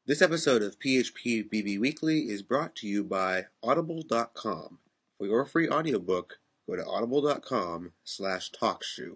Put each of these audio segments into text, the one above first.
This episode of PHP BB Weekly is brought to you by Audible.com. For your free audiobook, go to audible.com/talkshoe.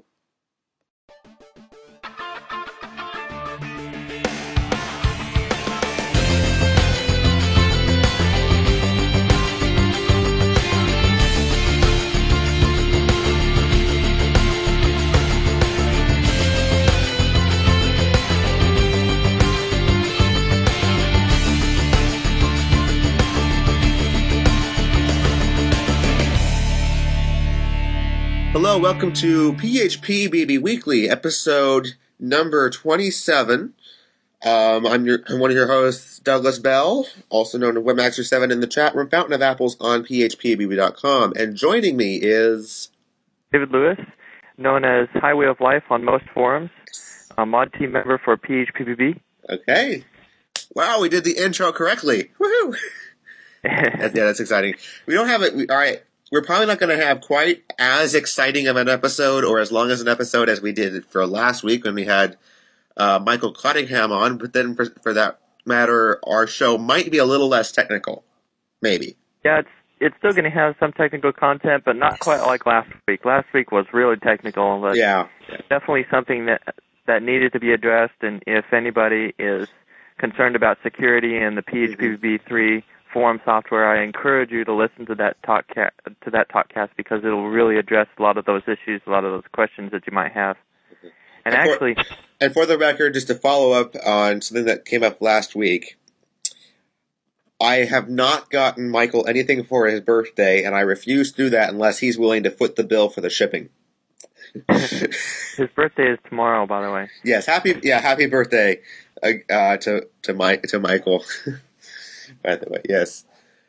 Hello, welcome to PHP BB Weekly, episode number 27. I'm one of your hosts, Douglas Bell, also known as Webmaster7 in the chat room, Fountain of Apples on phpbb.com. And joining me is David Lewis, known as Highway of Life on most forums, a mod team member for PHPBB. Okay. Wow, we did the intro correctly. Woohoo! That's exciting. We don't have it. All right. We're probably not going to have quite as exciting of an episode or as long as an episode as we did for last week when we had Michael Cottingham on, but then for that matter, our show might be a little less technical. Maybe. Yeah, it's still going to have some technical content, but not quite like last week. Last week was really technical, but definitely something that needed to be addressed, and if anybody is concerned about security in the PHPBB 3 forum software, I encourage you to listen to that talkcast because it will really address a lot of those issues, a lot of those questions that you might have. And for the record, just to follow up on something that came up last week, I have not gotten Michael anything for his birthday, and I refuse to do that unless he's willing to foot the bill for the shipping. His birthday is tomorrow, by the way. Yes, happy birthday to Michael. By the way, yes.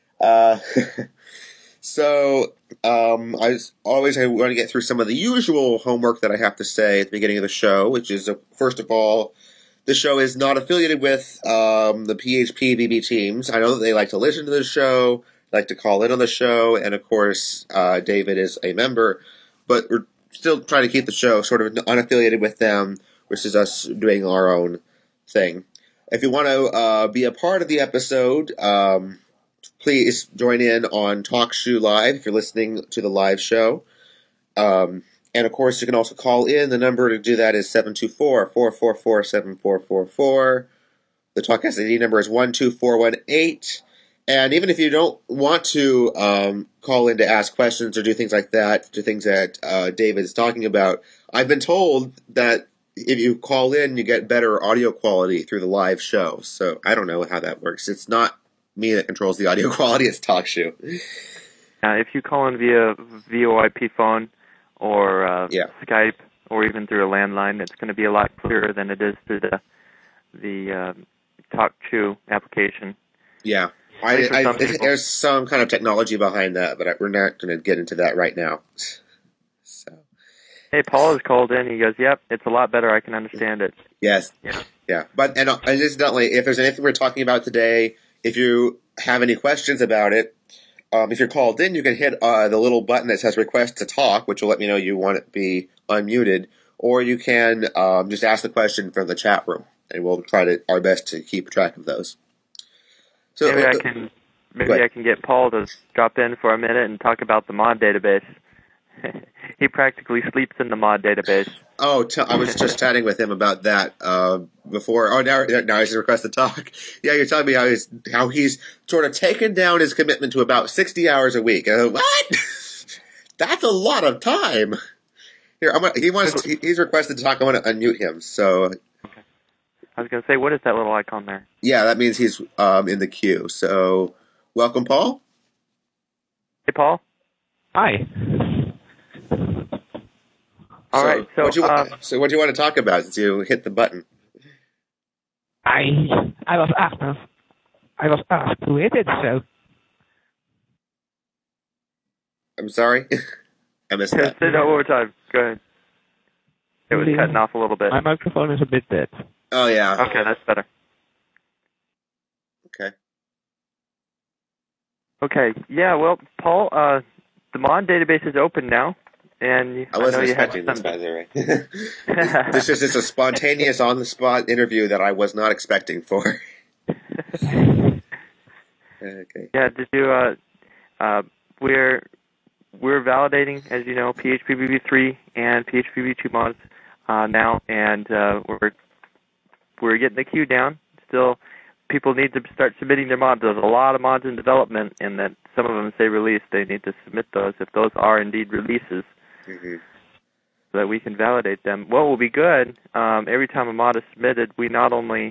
So, I want to get through some of the usual homework that I have to say at the beginning of the show, which is, first of all, the show is not affiliated with the PHP BB teams. I know that they like to listen to the show, like to call in on the show, and of course, David is a member, but we're still trying to keep the show sort of unaffiliated with them, which is us doing our own thing. If you want to be a part of the episode, please join in on TalkShoe Live if you're listening to the live show. And, of course, you can also call in. The number to do that is 724-444-7444. The TalkCast ID number is 12418. And even if you don't want to call in to ask questions or do things like that, do things that David is talking about, I've been told that if you call in, you get better audio quality through the live show. So I don't know how that works. It's not me that controls the audio quality. It's TalkShoe. If you call in via VoIP phone or Skype or even through a landline, it's going to be a lot clearer than it is through the TalkShoe application. Yeah. There's some kind of technology behind that, but we're not going to get into that right now. So. Hey, Paul has called in. He goes, "Yep, it's a lot better. I can understand it." Yes. Yeah. But and incidentally, if there's anything we're talking about today, if you have any questions about it, if you're called in, you can hit the little button that says "Request to Talk," which will let me know you want it to be unmuted, or you can just ask the question from the chat room, and we'll try our best to keep track of those. So maybe I can get Paul to drop in for a minute and talk about the mod database. He practically sleeps in the mod database. Oh, I was just chatting with him about that before. Oh, now he's requested to talk. Yeah, you're telling me how he's sort of taken down his commitment to about 60 hours a week. What? That's a lot of time. Here, he's requested to talk. I want to unmute him. So, okay. I was going to say, what is that little icon there? Yeah, that means he's in the queue. So, welcome, Paul. Hey, Paul. Hi. All right. So, what do you want to talk about since you hit the button? I was asked to hit it, so. I'm sorry, I missed that. Say that one more time. Go ahead. It was cutting off a little bit. My microphone is a bit dead. Oh yeah. Okay, that's better. Okay. Yeah. Well, Paul, the mod database is open now. And I wasn't expecting this, by the way. This is just a spontaneous, on-the-spot interview that I was not expecting for. Okay. Yeah, did you, we're validating, as you know, PHP BB3 and PHP BB2 mods now, and we're getting the queue down. Still, people need to start submitting their mods. There's a lot of mods in development, and that some of them say release. They need to submit those if those are indeed releases, so that we can validate them. What will be good, every time a mod is submitted, we not only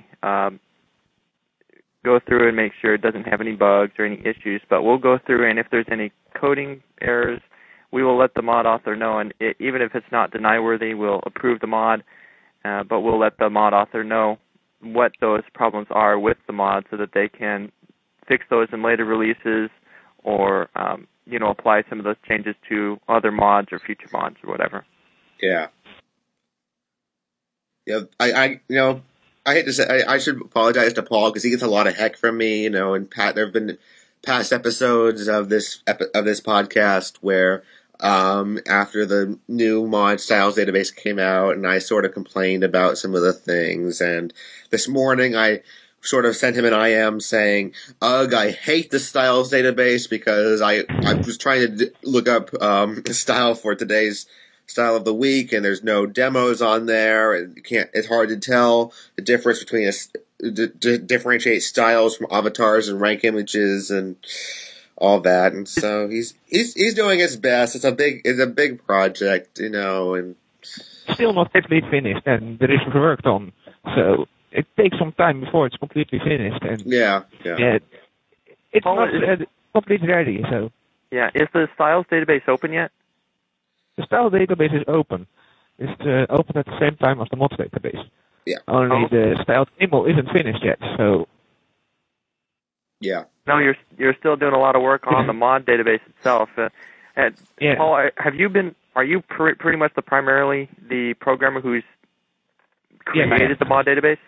go through and make sure it doesn't have any bugs or any issues, but we'll go through, and if there's any coding errors, we will let the mod author know, and even if it's not deny-worthy, we'll approve the mod, but we'll let the mod author know what those problems are with the mod so that they can fix those in later releases or, apply some of those changes to other mods or future mods or whatever. Yeah. Yeah, I hate to say, I should apologize to Paul because he gets a lot of heck from me, and there have been past episodes of this podcast where after the new mod styles database came out, and I sort of complained about some of the things, and this morning I sort of sent him an IM saying, "Ugh, I hate the styles database because I was trying to look up style for today's style of the week, and there's no demos on there, and it's hard to tell the difference between differentiate styles from avatars and rank images and all that." And so he's doing his best. It's a big project, and still not completely finished, and there is work on. So it takes some time before it's completely finished. And yeah. It's not completely ready. So yeah, is the styles database open yet? The style database is open. It's open at the same time as the mod database. Yeah. Only the style table isn't finished yet. So yeah. No, you're still doing a lot of work on the mod database itself. Yeah. Paul, are you pretty much primarily the programmer who's created the mod database?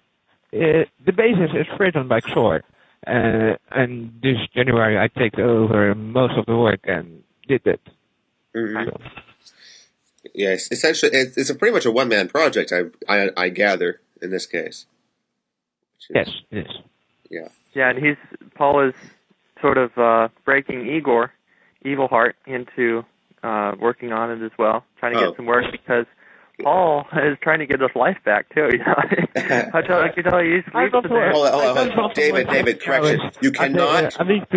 The basis is written by Xor, and this January I take over most of the work and did it. Mm-hmm. So. Yes, essentially, it's pretty much a one-man project. I gather in this case. Yes, it is. Yeah. Yeah, and Paul is sort of breaking Igor, Evilheart, into working on it as well, trying to get some work because Paul is trying to get his life back too. I tell you, he's Hold on. David, correction. You cannot.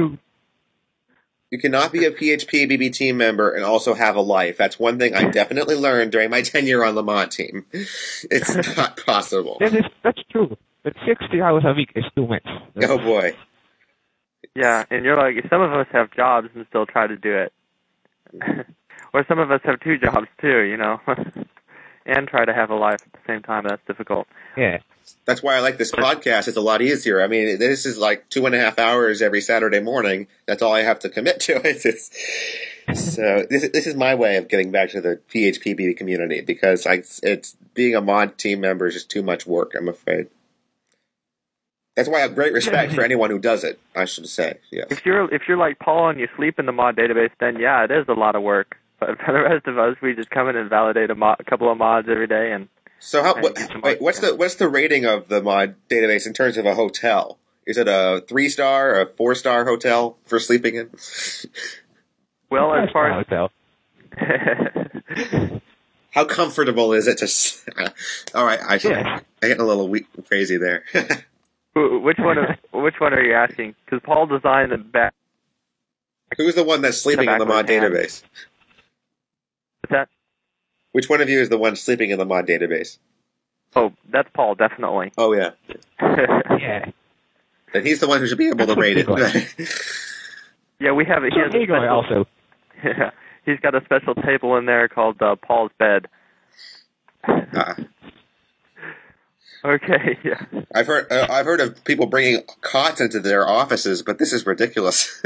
You cannot be a PHP BB team member and also have a life. That's one thing I definitely learned during my tenure on the mod team. It's not possible. That's true. But 60 hours a week is too much. Oh, boy. Yeah, and you're like, some of us have jobs and still try to do it. Or some of us have two jobs, too, and try to have a life at the same time. That's difficult. Yeah. That's why I like this podcast. It's a lot easier. I mean, this is like 2.5 hours every Saturday morning. That's all I have to commit to it. So this is my way of getting back to the PHP community because it's being a mod team member is just too much work, I'm afraid. That's why I have great respect for anyone who does it, I should say. Yeah. If you're like Paul and you sleep in the mod database, then yeah, it is a lot of work. But for the rest of us, we just come in and validate a couple of mods every day. And so what's the rating of the mod database in terms of a hotel? Is it a 3-star or a 4-star hotel for sleeping in? Well, as far as hotel. How comfortable is it to? All right, I get a little crazy there. Which one are you asking? Because Paul designed the back. Who's the one that's sleeping in the mod database? What's that? Which one of you is the one sleeping in the mod database? Oh, that's Paul, definitely. Oh, yeah. Yeah. And he's the one who should be able to rate it. Yeah, we have it. He has a special, also. Yeah, he's got a special table in there called Paul's bed. Okay, yeah. I've heard of people bringing cots into their offices, but this is ridiculous.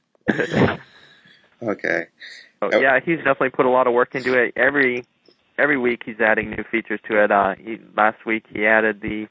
Okay. Oh, yeah, he's definitely put a lot of work into it. Every week he's adding new features to it. Last week he added the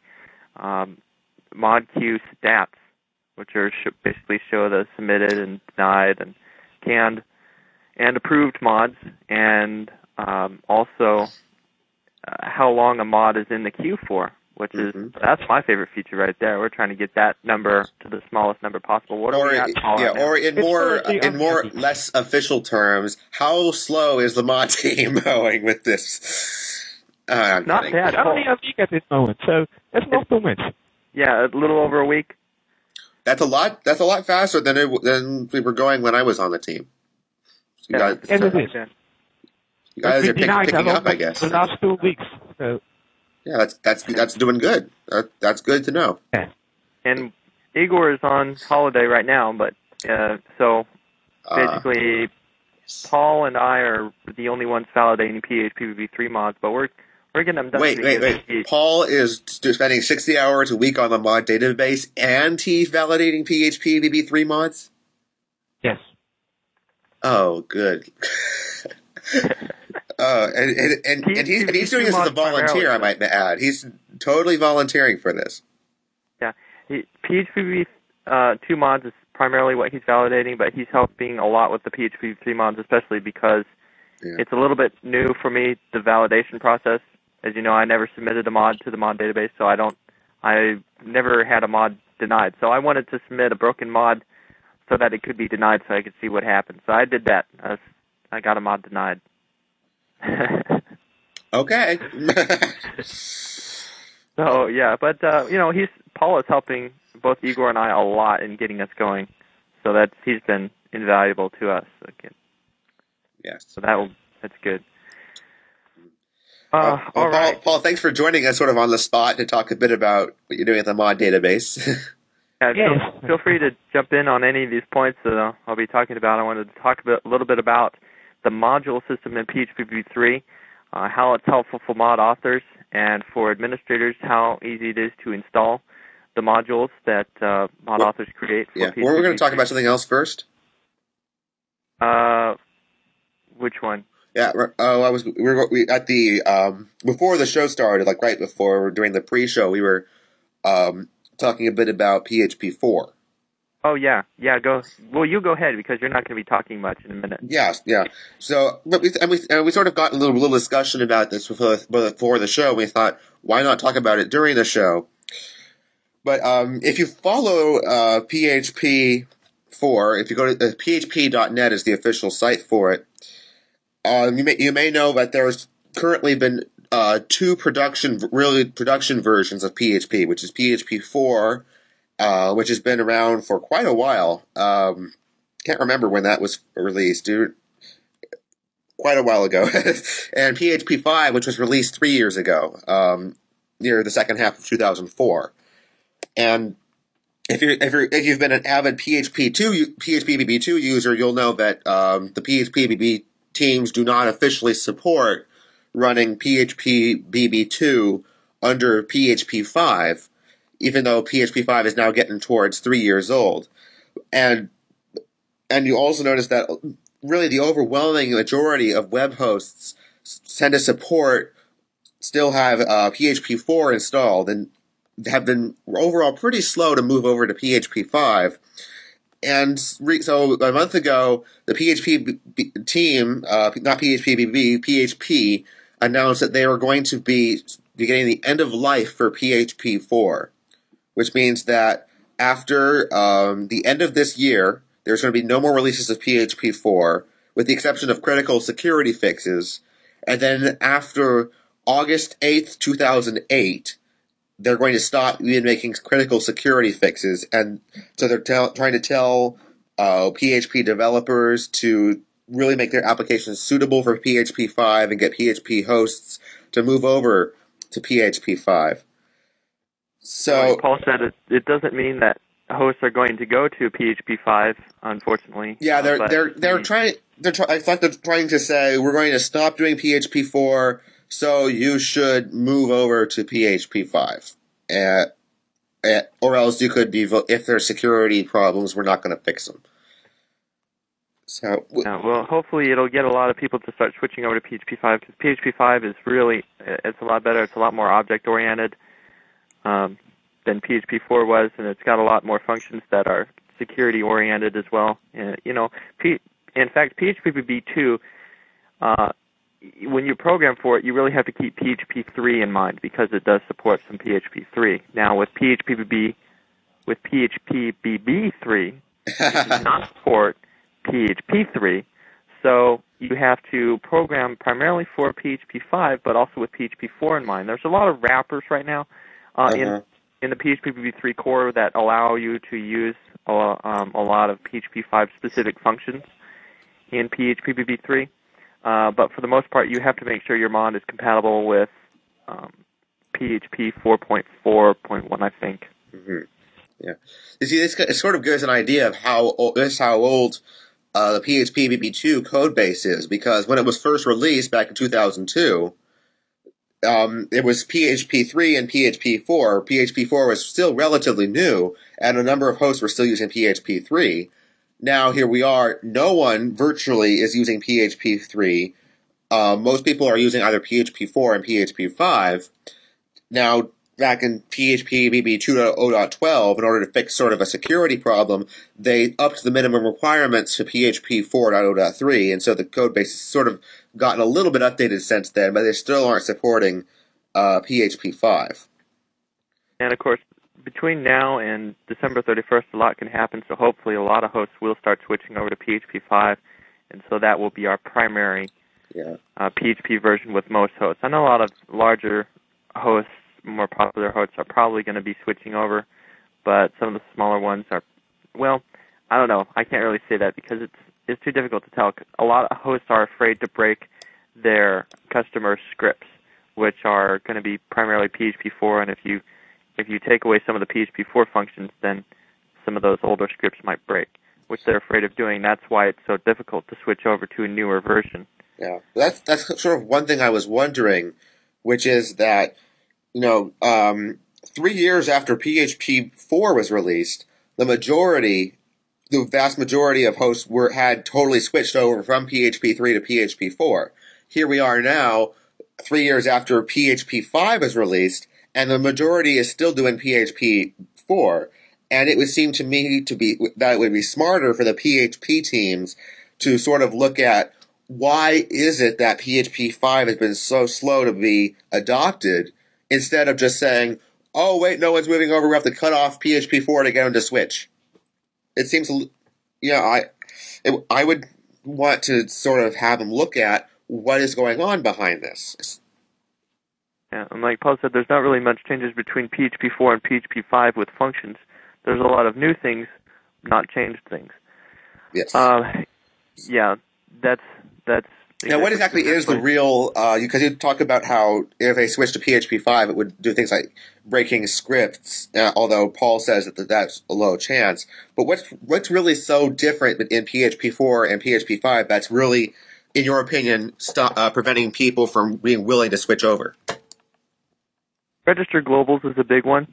ModQ stats, which are basically show the submitted and denied and canned and approved mods, and also how long a mod is in the queue for. which that's my favorite feature right there. We're trying to get that number to the smallest number possible. What are we at? Or in more less official terms, how slow is the mod team going with this? Not bad. Only a week at this moment, so that's not too much. Yeah, a little over a week. That's a lot. That's a lot faster than we were going when I was on the team. So you guys are picking up, I guess. The last 2 weeks. So. Yeah, that's doing good. That's good to know. Yeah. And Igor is on holiday right now, but so basically, Paul and I are the only ones validating PHP v3 mods, but we're getting them done. Wait. Paul is spending 60 hours a week on the mod database, and he's validating PHP VB3 mods? Yes. Oh, good. And he's doing this as a volunteer, I might add. He's totally volunteering for this. Yeah. PHP v2 mods is primarily what he's validating, but he's helping a lot with the PHP v3 mods, especially because it's a little bit new for me, the validation process. As you know, I never submitted a mod to the mod database, so I never had a mod denied. So I wanted to submit a broken mod so that it could be denied so I could see what happened. So I did that. I got a mod denied. Okay. So, yeah, but, Paul is helping both Igor and I a lot in getting us going. So he's been invaluable to us. Okay. Yes. So that's good. All right. Paul, thanks for joining us sort of on the spot to talk a bit about what you're doing at the mod database. Feel free to jump in on any of these points that I'll be talking about. I wanted to talk a little bit about the module system in PHP v3, how it's helpful for mod authors and for administrators, how easy it is to install the modules that mod authors create for PHP We're going to talk about something else first. Which one? Yeah, we at the before the show started, like right before during the pre-show, we were talking a bit about PHP 4. Oh yeah. Go. Well, you go ahead because you're not going to be talking much in a minute. Yes, yeah. So, but we sort of got a little discussion about this before the show. We thought, why not talk about it during the show? But if you follow PHP 4, if you go to php.net is the official site for it. You may know that there's currently been two production versions of PHP, which is PHP 4, which has been around for quite a while. Can't remember when that was released, quite a while ago. And PHP 5, which was released 3 years ago, near the second half of 2004. And if you've been an avid PHP BB2 user, you'll know that the PHP BB teams do not officially support running PHP BB2 under PHP 5, even though PHP 5 is now getting towards 3 years old. And you also notice that really the overwhelming majority of web hosts tend to still have PHP 4 installed and have been overall pretty slow to move over to PHP 5. And so a month ago, the PHP team, not PHP BB, PHP, announced that they were going to be beginning the end of life for PHP 4, which means that after the end of this year, there's going to be no more releases of PHP 4, with the exception of critical security fixes. And then after August 8th, 2008, they're going to stop even making critical security fixes. And so they're trying to tell PHP developers to really make their applications suitable for PHP 5 and get PHP hosts to move over to PHP 5. So, like Paul said, it doesn't mean that hosts are going to go to PHP 5, unfortunately. Yeah, they're trying to say we're going to stop doing PHP 4, so you should move over to PHP 5. Or else you could be, if there's security problems, we're not going to fix them. So, well, hopefully it'll get a lot of people to start switching over to PHP 5, because PHP 5 is it's a lot better. It's a lot more object-oriented than PHP 4 was, and it's got a lot more functions that are security-oriented as well. In fact, PHP BB2, when you program for it, you really have to keep PHP 3 in mind because it does support some PHP 3. Now, with PHPBB 3, it does not support PHP 3, so you have to program primarily for PHP 5, but also with PHP 4 in mind. There's a lot of wrappers right now in the PHPBB 3 core that allow you to use a lot of PHP 5 specific functions in PHPBB 3. But for the most part, you have to make sure your mod is compatible with PHP 4.4.1, I think. Mm-hmm. Yeah. You see, it sort of gives an idea of how old the PHP BB2 code base is, because when it was first released back in 2002, it was PHP 3 and PHP 4. PHP 4 was still relatively new, and a number of hosts were still using PHP 3. Now, here we are, no one virtually is using PHP 3. Most people are using either PHP 4 and PHP 5. Now, back in PHP BB 2.0.12, in order to fix sort of a security problem, they upped the minimum requirements to PHP 4.0.3, and so the code base has sort of gotten a little bit updated since then, but they still aren't supporting PHP 5. And of course, between now and December 31st, a lot can happen, so hopefully a lot of hosts will start switching over to PHP 5, and so that will be our primary PHP version with most hosts. I know a lot of larger hosts, more popular hosts, are probably going to be switching over, but some of the smaller ones are, well, I don't know. I can't really say that because it's too difficult to tell. A lot of hosts are afraid to break their customer scripts, which are going to be primarily PHP 4, and if you take away some of the PHP 4 functions, then some of those older scripts might break, which they're afraid of doing. That's why it's so difficult to switch over to a newer version. Yeah, that's sort of one thing I was wondering, which is that, 3 years after PHP 4 was released, the vast majority of hosts had totally switched over from PHP 3 to PHP 4. Here we are now, 3 years after PHP 5 was released, and the majority is still doing PHP 4. And it would seem to me that it would be smarter for the PHP teams to sort of look at why is it that PHP 5 has been so slow to be adopted, instead of just saying, oh, wait, no one's moving over, we have to cut off PHP 4 to get them to switch. It seems, I would want to sort of have them look at what is going on behind this. Yeah, and like Paul said, there's not really much changes between PHP 4 and PHP 5 with functions. There's a lot of new things, not changed things. Yes. Yeah, that's. Now, what exactly is the real? Because you talk about how if they switch to PHP 5, it would do things like breaking scripts. Although Paul says that that's a low chance. But what's really so different in PHP 4 and PHP 5 that's really, in your opinion, preventing people from being willing to switch over? Registered globals is a big one.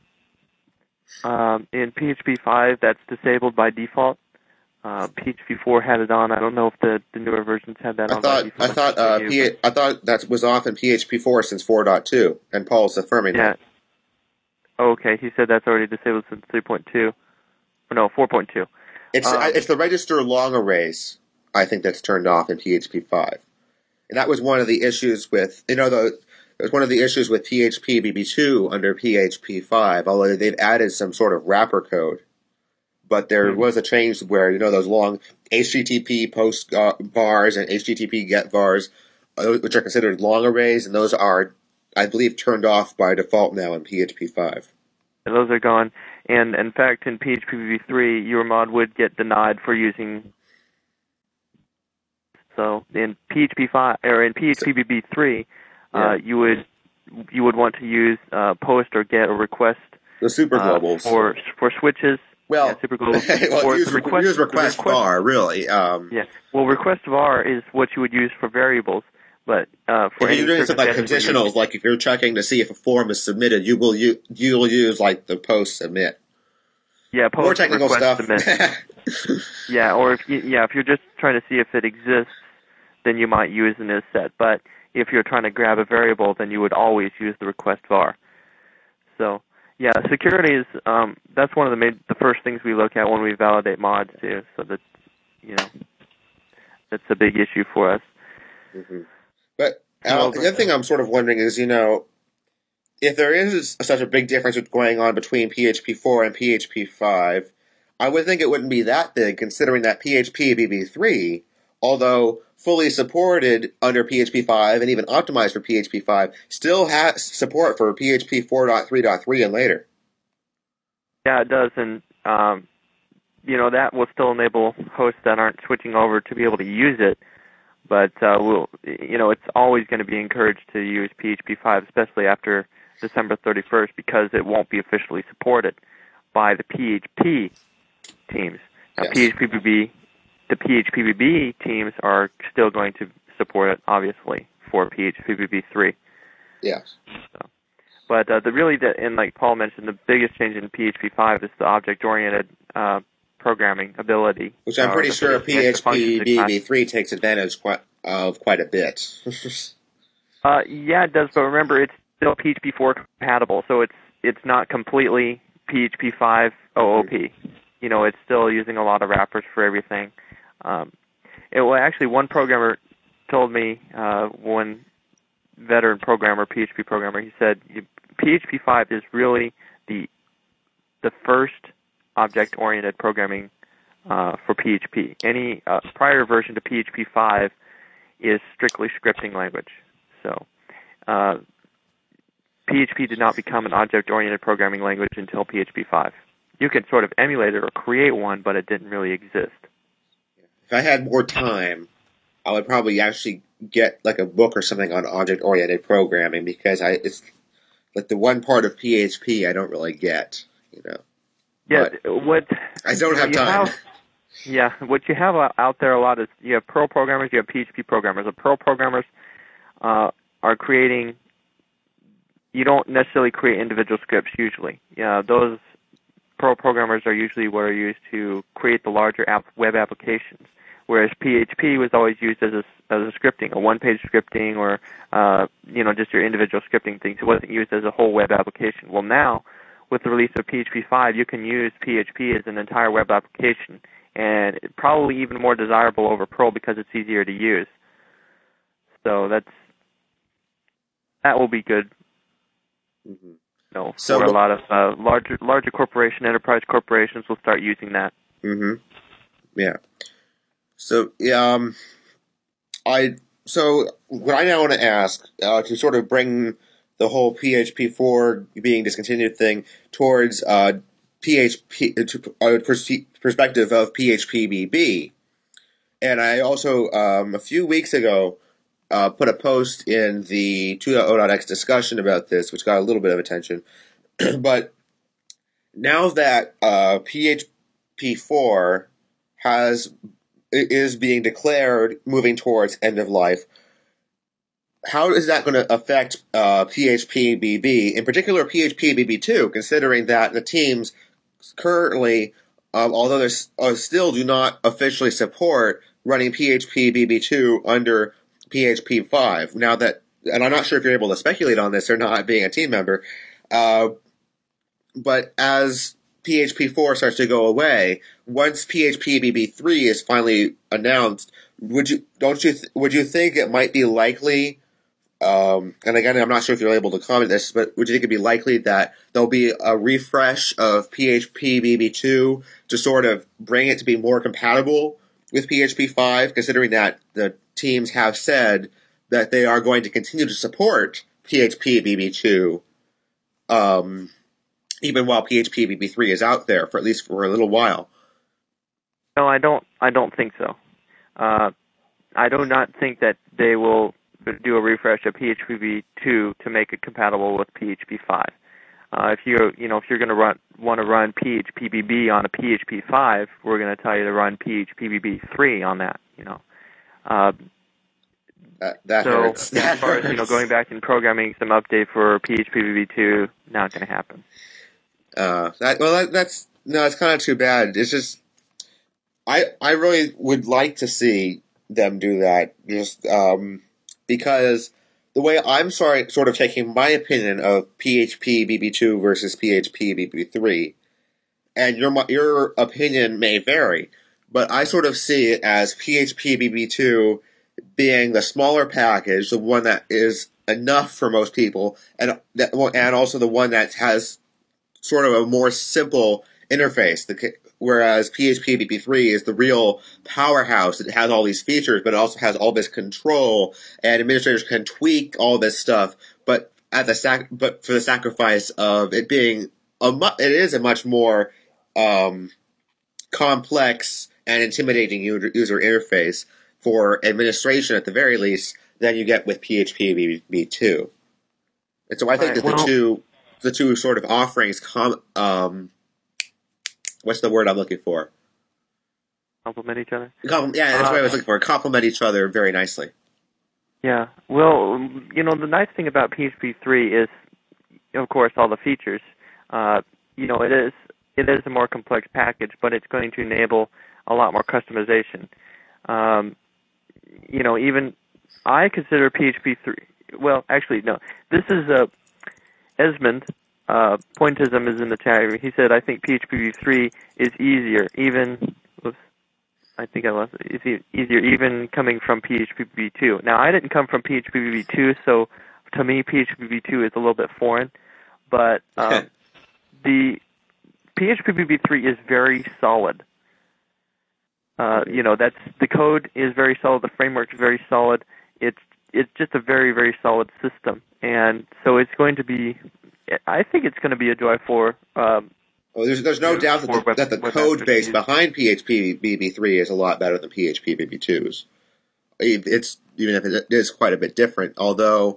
In PHP 5, that's disabled by default. PHP 4 had it on. I don't know if the newer versions had that on by default. I thought that was off in PHP 4 since 4.2, and Paul's affirming that. Okay, he said that's already disabled since 3.2. No, 4.2. It's the register long arrays, I think, that's turned off in PHP 5. And that was one of the issues with, it was one of the issues with PHP BB2 under PHP 5, although they've added some sort of wrapper code. But there was a change where, those long HTTP post vars and HTTP get vars, which are considered long arrays, and those are, I believe, turned off by default now in PHP 5. And those are gone. And in fact, in PHP BB3, your mod would get denied for using. So in PHP 5 or in PHP BB3, you would want to use post or get or request the super globals for switches. Well, super globals. use request var, really. Well, request var is what you would use for variables, but for if you're doing something like conditionals, like if you're checking to see if a form is submitted, you'll use like the post submit. Yeah, post more technical stuff. Submit. Yeah, or if you're just trying to see if it exists, then you might use an isset. But if you're trying to grab a variable, then you would always use the request var. So. Yeah, security is that's one of the first things we look at when we validate mods too. So that that's a big issue for us. Mm-hmm. But the other thing I'm sort of wondering is, if there is such a big difference going on between PHP 4 and PHP 5, I would think it wouldn't be that big, considering that PHP BB3, although fully supported under PHP 5 and even optimized for PHP 5, still has support for PHP 4.3.3 and later. Yeah, it does, and that will still enable hosts that aren't switching over to be able to use it. But it's always going to be encouraged to use PHP 5, especially after December 31st, because it won't be officially supported by the PHP teams. Now, yes. The PHPBB teams are still going to support it, obviously, for PHPBB 3. Yes. But and like Paul mentioned, the biggest change in PHP 5 is the object-oriented programming ability. Which I'm pretty sure PHP BB3 takes advantage of quite a bit. Yeah, it does, but remember, it's still PHP 4 compatible, so it's not completely PHP 5 OOP. It's still using a lot of wrappers for everything. Actually, one programmer told me, one veteran programmer, PHP programmer, he said PHP 5 is really the first object-oriented programming for PHP. Any prior version to PHP 5 is strictly scripting language. So PHP did not become an object-oriented programming language until PHP 5. You could sort of emulate it or create one, but it didn't really exist. If I had more time, I would probably actually get like a book or something on object-oriented programming, because it's like the one part of PHP I don't really get, Yeah, I don't have time. What you have out there a lot is you have Perl programmers, you have PHP programmers. The Perl programmers are creating. You don't necessarily create individual scripts usually. Those Perl programmers are usually what are used to create the larger web applications, whereas PHP was always used as a scripting, a one-page scripting, or just your individual scripting things. It wasn't used as a whole web application. Well, now with the release of PHP 5, you can use PHP as an entire web application, and probably even more desirable over Perl because it's easier to use. So that will be good. Mm-hmm. For a lot of larger enterprise corporations will start using that. Mm-hmm. Yeah. So what I now want to ask to sort of bring the whole PHP 4 being discontinued thing towards PHP perspective of PHPBB, and I also a few weeks ago put a post in the 2.0.x discussion about this, which got a little bit of attention. But now that PHP 4 is being declared moving towards end of life, how is that going to affect PHPBB, in particular PHPBB2, considering that the teams currently, although they still do not officially support running PHPBB2 under PHP 5. Now that, and I'm not sure if you're able to speculate on this or not, being a team member, but as PHP 4 starts to go away, once PHPBB 3 is finally announced, would you think it might be likely? And again, I'm not sure if you're able to comment this, but would you think it'd be likely that there'll be a refresh of PHPBB2 to sort of bring it to be more compatible with PHP 5, considering that the teams have said that they are going to continue to support PHPBB2, even while PHPBB3 is out there for at least for a little while? No, I don't think so. I do not think that they will do a refresh of PHPBB2 to make it compatible with PHP 5. If you're going to want to run PHPBB on a PHP 5, we're going to tell you to run PHPBB3 on that. That hurts. As far as going back and programming some update for PHPBB2, not going to happen. That's it's kind of too bad. It's just I really would like to see them do that, just because the way I'm sort of taking my opinion of PHPBB2 versus PHPBB3, and your opinion may vary, but I sort of see it as PHPBB2 being the smaller package, the one that is enough for most people, and also the one that has sort of a more simple interface. Whereas PHP BB3 is the real powerhouse. It has all these features, but it also has all this control, and administrators can tweak all this stuff. But but for the sacrifice of it being it is a much more complex and intimidating user interface for administration, at the very least, than you get with PHP BB2. And so I think that the two sort of offerings what's the word I'm looking for? Complement each other? Yeah, that's what I was looking for. Complement each other very nicely. Yeah. Well, the nice thing about PHP 3 is, of course, all the features. It is a more complex package, but it's going to enable a lot more customization. Even I consider PHP 3... Well, actually, no. This is Esmond. Pointism is in the chat. He said, I think PHP 3 is easier, even... Oops, I think I lost it. It's easier even coming from PHP 2. Now, I didn't come from PHP 2, so to me, PHP 2 is a little bit foreign. But the PHP 3 is very solid. That's the code is very solid. The framework is very solid. It's just a very, very solid system, and so it's going to be. I think it's going to be a joy for. There's no doubt that the code base behind PHP BB3 is a lot better than PHP BB2's. It's even if it is quite a bit different. Although,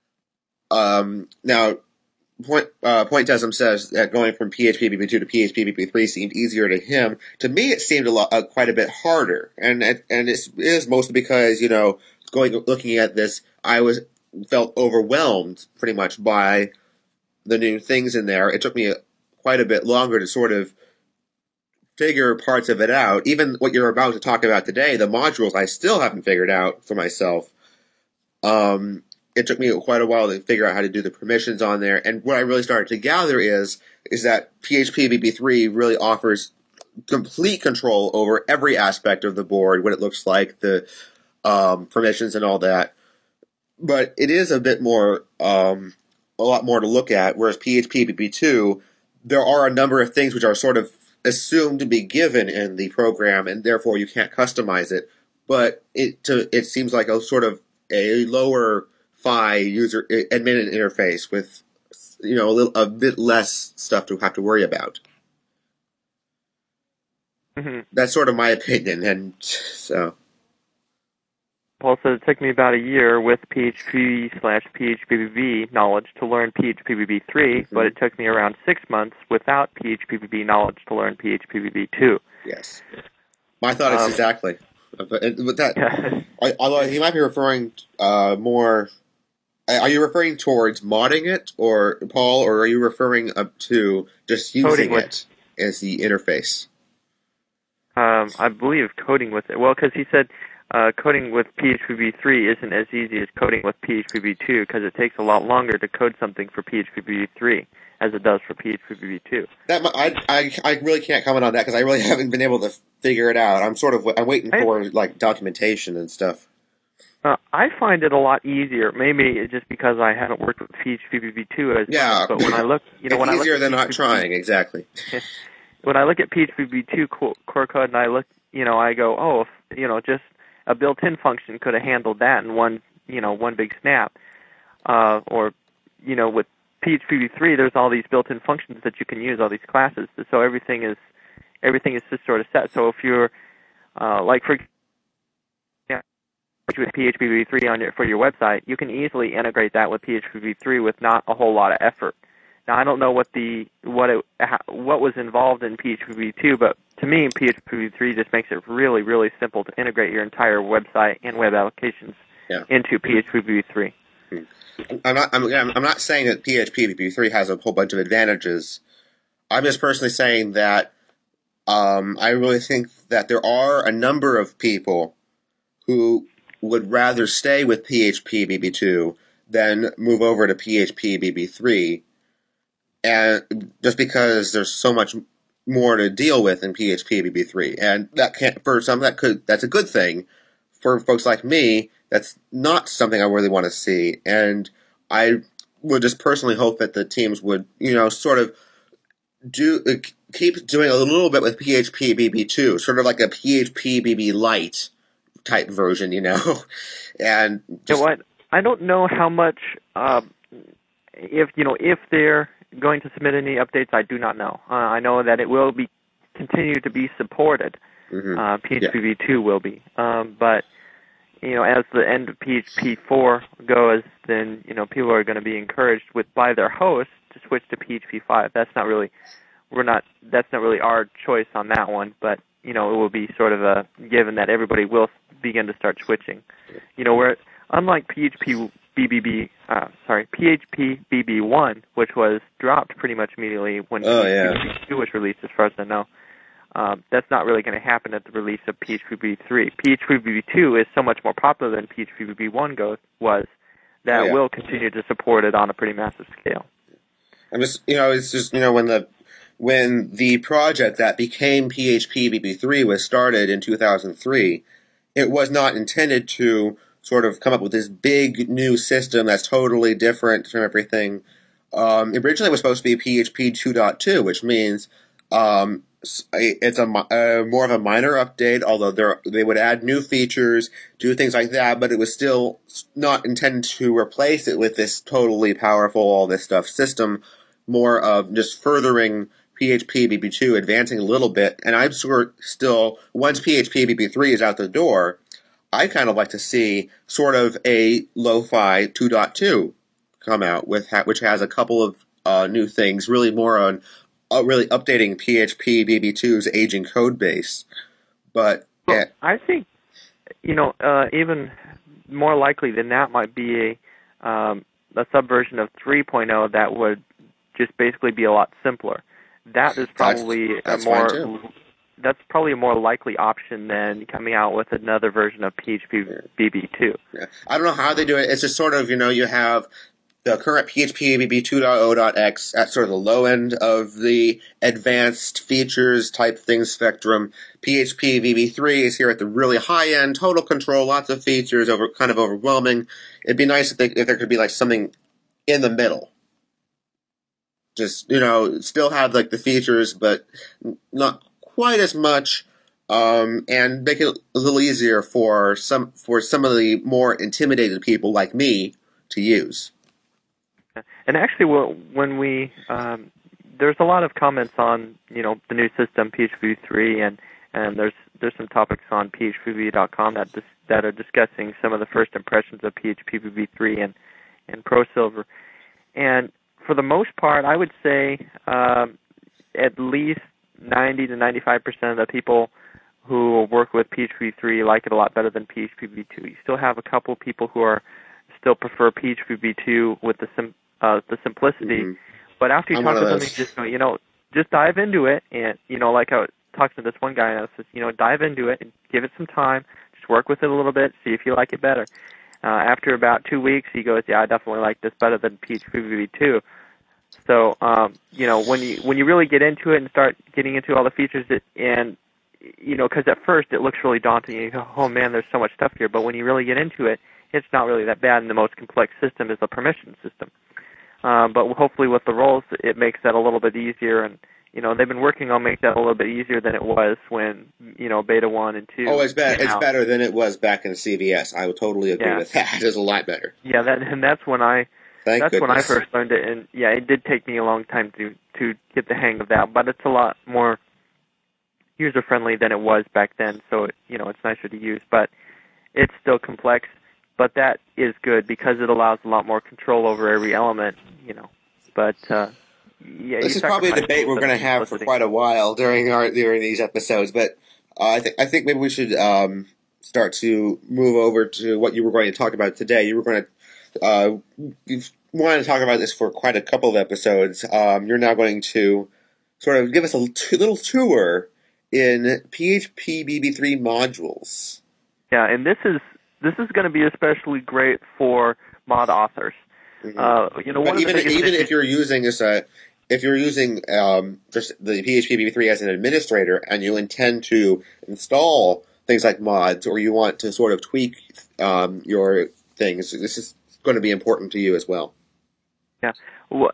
now Pointism says that going from PHP BB2 to PHP BB3 seemed easier to him. To me, it seemed quite a bit harder, and it is mostly because looking at this, I felt overwhelmed pretty much by the new things in there. It took me quite a bit longer to sort of figure parts of it out. Even what you're about to talk about today, the modules, I still haven't figured out for myself. It took me quite a while to figure out how to do the permissions on there. And what I really started to gather is that PHP BB3 really offers complete control over every aspect of the board, what it looks like, the permissions and all that. But it is a bit more, a lot more to look at, whereas PHP BB2, there are a number of things which are sort of assumed to be given in the program, and therefore you can't customize it. But it seems like a sort of a lower user admin interface with a bit less stuff to have to worry about. Mm-hmm. That's sort of my opinion, and so. Paul said it took me about a year with PHP/PHPBB knowledge to learn PHPBB3, mm-hmm. but it took me around 6 months without PHPBB knowledge to learn PHPBB2. Yes, my thought is exactly. With that, although he might be referring more. Are you referring towards modding it, or Paul, or are you referring to just using it as the interface? I believe coding with it. Well, because he said coding with PHPB3 isn't as easy as coding with PHPB2 because it takes a lot longer to code something for PHPB3 as it does for PHPB2. I really can't comment on that because I really haven't been able to figure it out. I'm waiting for documentation and stuff. I find it a lot easier. Maybe just because I haven't worked with PHPBB2 as much. But when I look, it's easier than not trying. Exactly. When I look at PHPBB2 core code and I look, I go, just a built-in function could have handled that in one big snap. Or with PHPB3, there's all these built-in functions that you can use, all these classes. So everything is just sort of set. So if you're with PHPB3 for your website, you can easily integrate that with PHPB3 with not a whole lot of effort. Now, I don't know what was involved in PHPB2, but to me, PHPB3 just makes it really, really simple to integrate your entire website and web applications into PHPB3. I'm not saying that PHPB3 has a whole bunch of advantages. I'm just personally saying that I really think that there are a number of people who would rather stay with PHP BB2 than move over to PHP BB3, and just because there's so much more to deal with in PHP BB3, and that's a good thing for folks like me, that's not something I really want to see. And I would just personally hope that the teams would, sort of keep doing a little bit with PHP BB2, sort of like a PHP BB Lite type version, and just, what I don't know how much if they're going to submit any updates. I do not know. I know that it will be continue to be supported. PHP BB2 will be, but as the end of PHP 4 goes, then people are going to be encouraged by their host to switch to PHP 5. That's not really our choice on that one, but it will be sort of a given that everybody will begin to start switching. Where unlike PHP BB1, which was dropped pretty much immediately when PHP 2 was released, as far as I know. That's not really going to happen at the release of PHP BB3. PHP BB2 is so much more popular than PHP BB1 was that will continue to support it on a pretty massive scale. I'm just, it's just, when the project that became PHP BB3 was started in 2003, it was not intended to sort of come up with this big new system that's totally different from everything. Originally it was supposed to be PHP 2.2, which means it's a more of a minor update, although they would add new features, do things like that, but it was still not intended to replace it with this totally powerful all this stuff system, more of just furthering PHP BB2, advancing a little bit, and I'm still, once PHP BB3 is out the door, I kind of like to see sort of a Lo-Fi 2.2 come out, which has a couple of new things, really more on really updating PHP BB2's aging code base. But I think, even more likely than that might be a subversion of 3.0 that would just basically be a lot simpler. That is probably that's probably a more likely option than coming out with another version of PHP BB2. Yeah. I don't know how they do it. It's just sort of, you have the current PHP BB 2.0.x at sort of the low end of the advanced features type thing spectrum. PHP BB3 is here at the really high end, total control, lots of features, kind of overwhelming. It'd be nice if there could be like something in the middle. Just, still have like the features, but not quite as much, and make it a little easier for some of the more intimidated people like me to use. And actually, when we there's a lot of comments on the new system PHP 3, and there's some topics on phpbb.com that are discussing some of the first impressions of PHP BB3 and ProSilver, and for the most part, I would say at least 90 to 95% of the people who work with PHP 3 like it a lot better than PHP BB2. You still have a couple of people who still prefer PHP BB2 with the simplicity, but after you talk to them, you just go, just dive into it, and like I talked to this one guy, and I said, dive into it and give it some time, just work with it a little bit, see if you like it better. After about 2 weeks, he goes, I definitely like this better than PHP BB2. So, when you really get into it and start getting into all the features, because at first it looks really daunting. You go, oh man, there's so much stuff here. But when you really get into it, it's not really that bad. And the most complex system is the permission system. But hopefully with the roles, it makes that a little bit easier. And they've been working on making that a little bit easier than it was when Beta 1 and 2. Oh, it's better. It's better than it was back in CVS. I would totally agree with that. It's a lot better. Yeah, that's when I. When I first learned it, and it did take me a long time to get the hang of that. But it's a lot more user friendly than it was back then, so it's nicer to use. But it's still complex. But that is good because it allows a lot more control over every element. But this is probably a debate we're going to have for quite a while during these episodes. But I think maybe we should start to move over to what you were going to talk about today. You were going to. You've wanted to talk about this for quite a couple of episodes. You're now going to sort of give us a little tour in PHP BB3 modules. Yeah, and this is going to be especially great for mod authors. Mm-hmm. But even if you're using just the PHP BB3 as an administrator and you intend to install things like mods, or you want to sort of tweak your things, this is going to be important to you as well. Yeah. Well,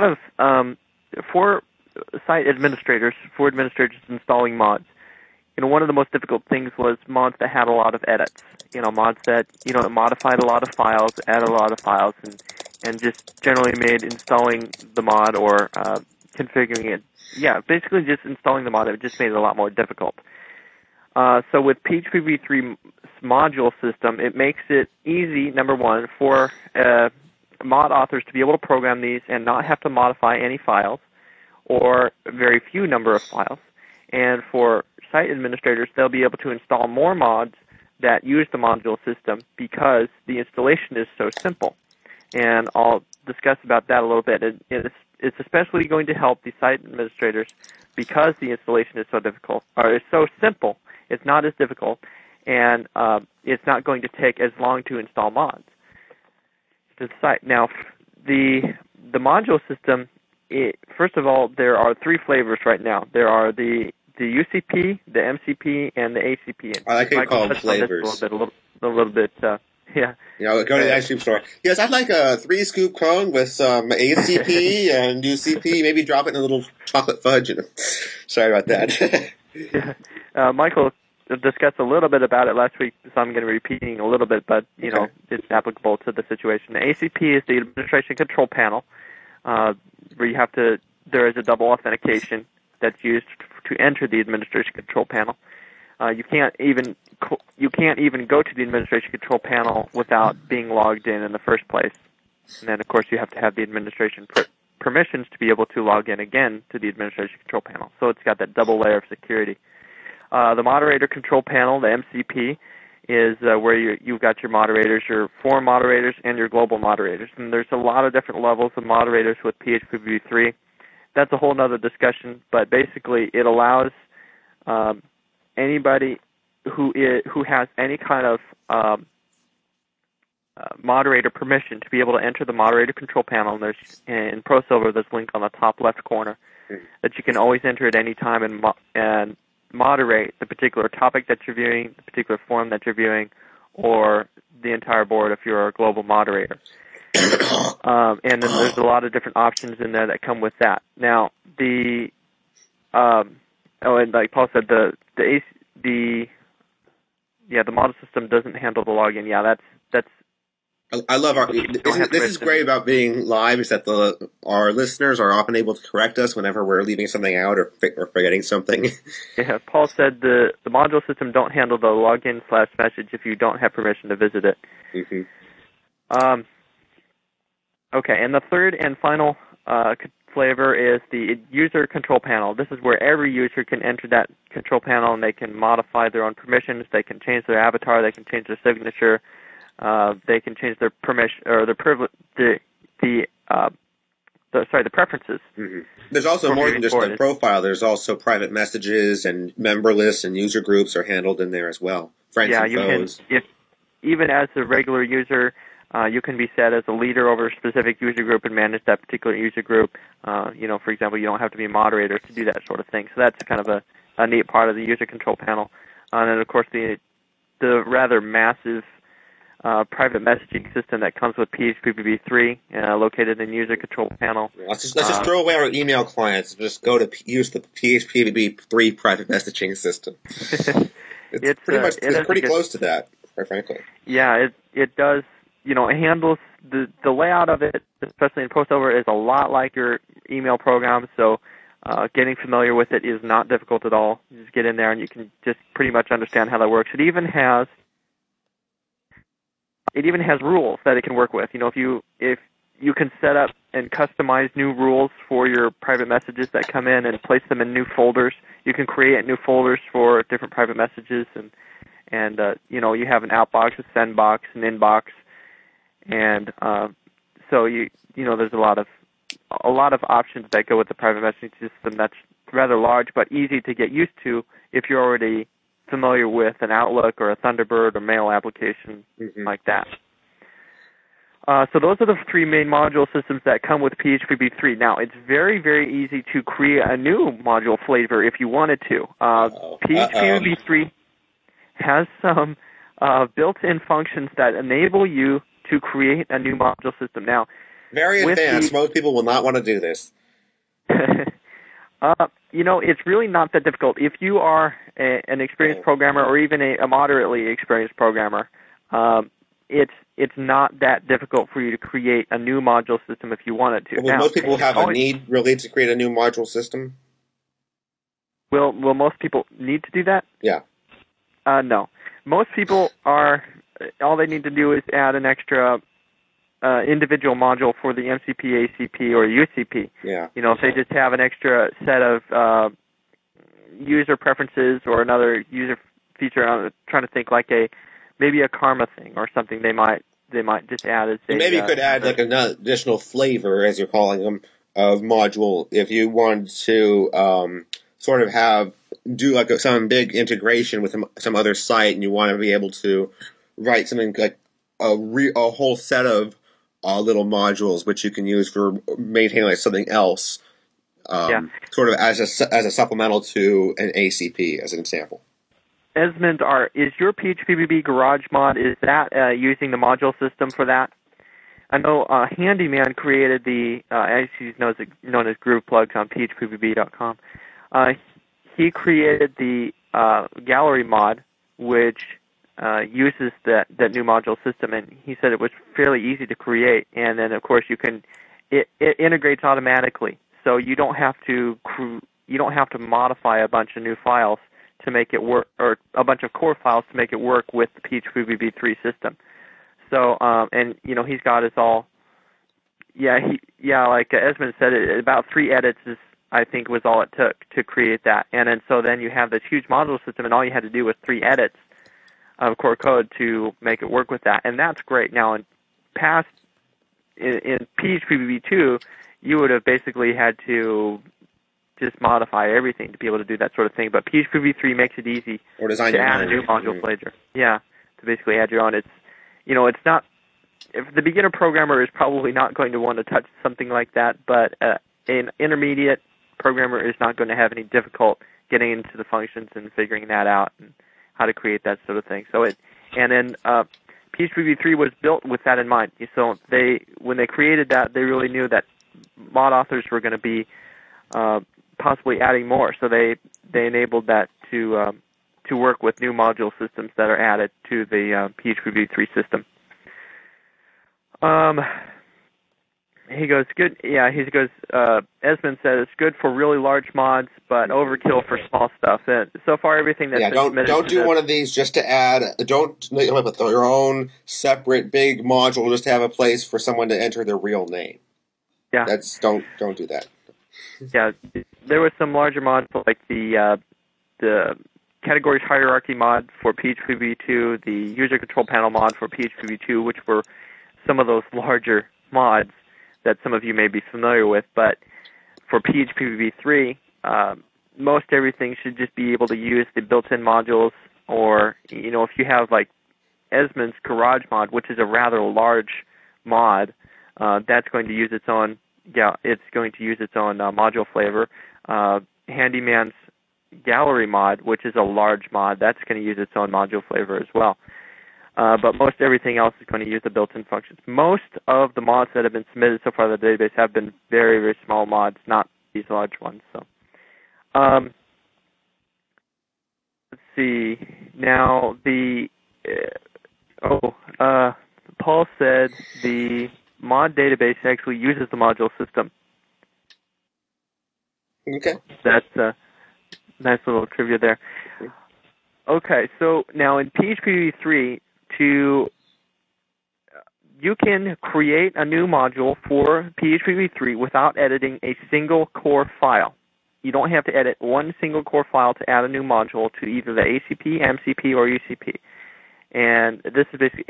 for site administrators, installing mods, one of the most difficult things was mods that had a lot of edits. Mods that, modified a lot of files, added a lot of files, and just generally made installing the mod or configuring it. Yeah, basically just installing the mod, it just made it a lot more difficult. So with PHP v3's module system, it makes it easy, number one, for mod authors to be able to program these and not have to modify any files or a very few number of files. And for site administrators, they'll be able to install more mods that use the module system because the installation is so simple. And I'll discuss about that a little bit. It's especially going to help the site administrators because the installation is so difficult, or is so simple. It's not as difficult, and it's not going to take as long to install mods to the site. Now, the module system, first of all, there are three flavors right now. There are the UCP, the MCP, and the ACP. I like how you call them flavors. A little bit, yeah. Go to the ice cream store. Yes, I'd like a 3-scoop cone with some ACP and UCP. Maybe drop it in a little chocolate fudge. Sorry about that. Yeah. Michael discussed a little bit about it last week, so I'm going to be repeating a little bit, but it's applicable to the situation. The ACP is the Administration Control Panel, where there is a double authentication that's used to enter the Administration Control Panel. You can't even go to the Administration Control Panel without being logged in the first place. And then, of course, you have to have the administration permissions to be able to log in again to the Administration Control Panel. So it's got that double layer of security. The Moderator Control Panel, the MCP, is where you've got your moderators, your foreign moderators, and your global moderators. And there's a lot of different levels of moderators with PHP v3. That's a whole other discussion, but basically it allows anybody who has any kind of moderator permission to be able to enter the Moderator Control Panel. And there's in ProSilver, there's a link on the top left corner that you can always enter at any time and moderate the particular topic that you're viewing, the particular forum that you're viewing, or the entire board if you're a global moderator. And then there's a lot of different options in there that come with that. Now, and like Paul said, the model system doesn't handle the login. Yeah, that's. I love this is great about being live, is that our listeners are often able to correct us whenever we're leaving something out or forgetting something. Yeah, Paul said the module system don't handle the login/message if you don't have permission to visit it. Mm-hmm. Okay, and the third and final flavor is the user control panel. This is where every user can enter that control panel and they can modify their own permissions. They can change their avatar. They can change their signature. They can change their permission or the preferences. Mm-hmm. There's also more than just a profile. There's also private messages and member lists and user groups are handled in there as well. Friends and foes. Even as a regular user, you can be set as a leader over a specific user group and manage that particular user group. For example, you don't have to be a moderator to do that sort of thing. So that's kind of a neat part of the user control panel. And then, of course, the rather massive private messaging system that comes with PHP v3, located in user control panel. Let's just throw away our email clients and just go to use the PHP v3 private messaging system. It's pretty close to that, quite frankly. Yeah, it does. It handles the layout of it, especially in ProSilver, is a lot like your email program. So getting familiar with it is not difficult at all. You just get in there and you can just pretty much understand how that works. It even has rules that it can work with. If you can set up and customize new rules for your private messages that come in and place them in new folders. You can create new folders for different private messages, and you have an outbox, a send box, an inbox, and so there's a lot of options that go with the private messaging system. That's rather large but easy to get used to if you're already familiar with an Outlook or a Thunderbird or mail application like that. So those are the three main module systems that come with PHP v3. Now, it's very, very easy to create a new module flavor if you wanted to. PHP has some built-in functions that enable you to create a new module system. Now, very advanced. Most people will not want to do this. It's really not that difficult. If you are an experienced programmer or even a moderately experienced programmer, it's not that difficult for you to create a new module system if you wanted to. Will most people have a need, really, to create a new module system? Will most people need to do that? Yeah. No. Most people all they need to do is add an extra individual module for the MCP, ACP, or UCP. Yeah. If they just have an extra set of user preferences or another user feature, I'm trying to think like maybe a karma thing or something they might just add as maybe you could add like an additional flavor, as you're calling them, of module if you wanted to sort of do like some big integration with some other site, and you want to be able to write something like a whole set of little modules which you can use for maintaining like something else, sort of as a supplemental to an ACP, as an example. Esmond, is your PHPBB Garage mod, is that using the module system for that? I know Handyman created as he's known as Groove Plugs on phpbb.com. He created the Gallery mod, which uses that new module system, and he said it was fairly easy to create. And then, of course, it integrates automatically, so you don't have to modify a bunch of new files to make it work, or a bunch of core files to make it work with the PHPBB3 system. So, and he's got us all. Like Esmond said, about 3 edits I think was all it took to create that. And then you have this huge module system, and all you had to do was 3 edits of core code to make it work with that, and that's great. Now, in PHPBB2, you would have basically had to just modify everything to be able to do that sort of thing. But PHPBB3 makes it easy to add a new module flavor. Yeah, to basically add your own. It's not. If the beginner programmer is probably not going to want to touch something like that, but an intermediate programmer is not going to have any difficult getting into the functions and figuring that out and how to create that sort of thing. So PHPBB3 was built with that in mind. So when they created that, they really knew that mod authors were going to be possibly adding more. So they enabled that to work with new module systems that are added to the PHPBB3 system. He goes, good. Yeah, Esmond says it's good for really large mods, but overkill for small stuff. And so far, everything that's been submitted. Don't do one of these just to add. Don't make your own separate big module just to have a place for someone to enter their real name. Yeah, don't do that. Yeah, there was some larger mods like the categories hierarchy mod for PHPBB2, the user control panel mod for PHPBB2, which were some of those larger mods that some of you may be familiar with. But for PHPBB3, most everything should just be able to use the built-in modules, or if you have like Esmond's Garage mod, which is a rather large mod, that's going to use its own. Yeah, it's going to use its own module flavor. Handyman's Gallery mod, which is a large mod, that's going to use its own module flavor as well. But most everything else is going to use the built-in functions. Most of the mods that have been submitted so far to the database have been very, very small mods, not these large ones. So, let's see. Now, Paul said the mod database actually uses the module system. Okay. That's a nice little trivia there. Okay, so now in PHPBB3, you can create a new module for PHPBB3 without editing a single core file. You don't have to edit one single core file to add a new module to either the ACP, MCP, or UCP. And this is basically,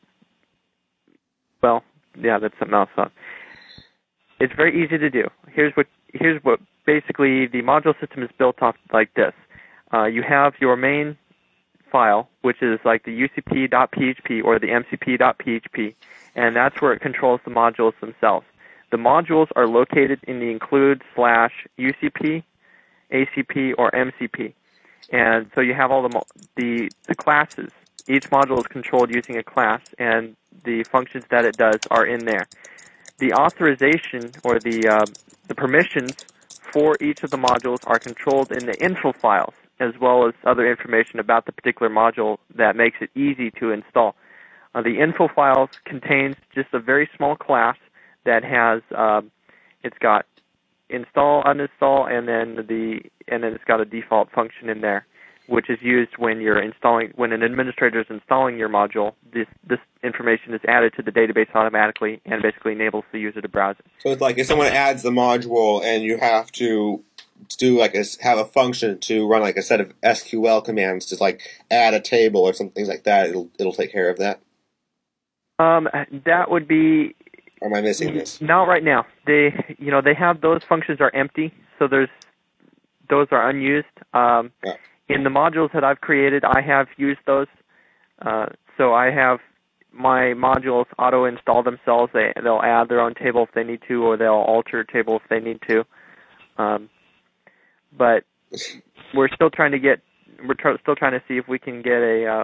that's something else. It's very easy to do. Here's what basically the module system is built off like this. You have your main file, which is like the UCP.php or the MCP.php, and that's where it controls the modules themselves. The modules are located in the include/UCP, ACP, or MCP. And so you have all the classes. Each module is controlled using a class, and the functions that it does are in there. The authorization or the permissions for each of the modules are controlled in the info files, as well as other information about the particular module that makes it easy to install. The info files contains just a very small class that has it's got install, uninstall, and then it's got a default function in there, which is used when an administrator is installing your module. This information is added to the database automatically and basically enables the user to browse it. So it's like if someone adds the module and you have to do have a function to run like a set of SQL commands to like add a table or some things like that, it'll take care of that. That would be. Or am I missing this? Not right now. They have those functions are empty, so those are unused. In the modules that I've created, I have used those. So I have my modules auto-install themselves. They'll add their own table if they need to, or they'll alter a table if they need to. But we're still trying to see if we can get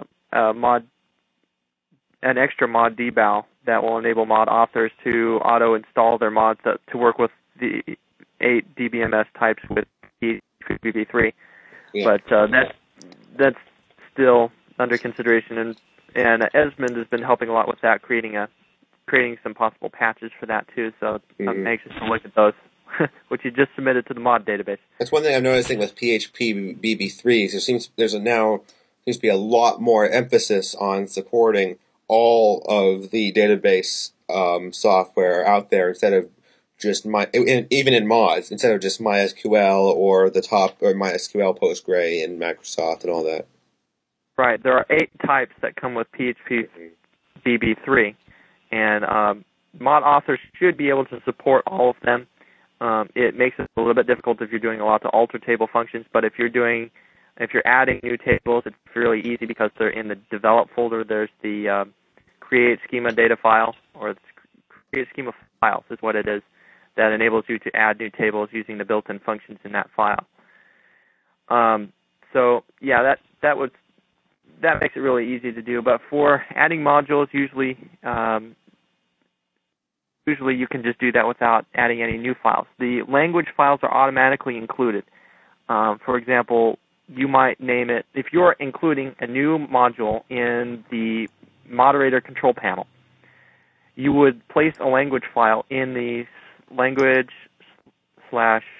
an extra mod deval that will enable mod authors to auto-install their mods to work with the 8 DBMS types with PHP 3. Yeah. But that's still under consideration, and Esmond has been helping a lot with that, creating some possible patches for that too. So I'm anxious to look at those, which you just submitted to the mod database. That's one thing I'm noticing with PHP BB3. There now seems to be a lot more emphasis on supporting all of the database software out there instead of just even in mods, instead of just MySQL or MySQL, Postgre, and Microsoft and all that. Right. There are 8 types that come with PHP BB3, and mod authors should be able to support all of them. It makes it a little bit difficult if you're doing a lot of alter table functions, but if you're adding new tables, it's really easy because they're in the develop folder. There's the create schema data file, or create schema files is what it is, that enables you to add new tables using the built-in functions in that file. So yeah, that makes it really easy to do. But for adding modules, usually you can just do that without adding any new files. The language files are automatically included. For example, you might name it, if you're including a new module in the moderator control panel, you would place a language file in the language /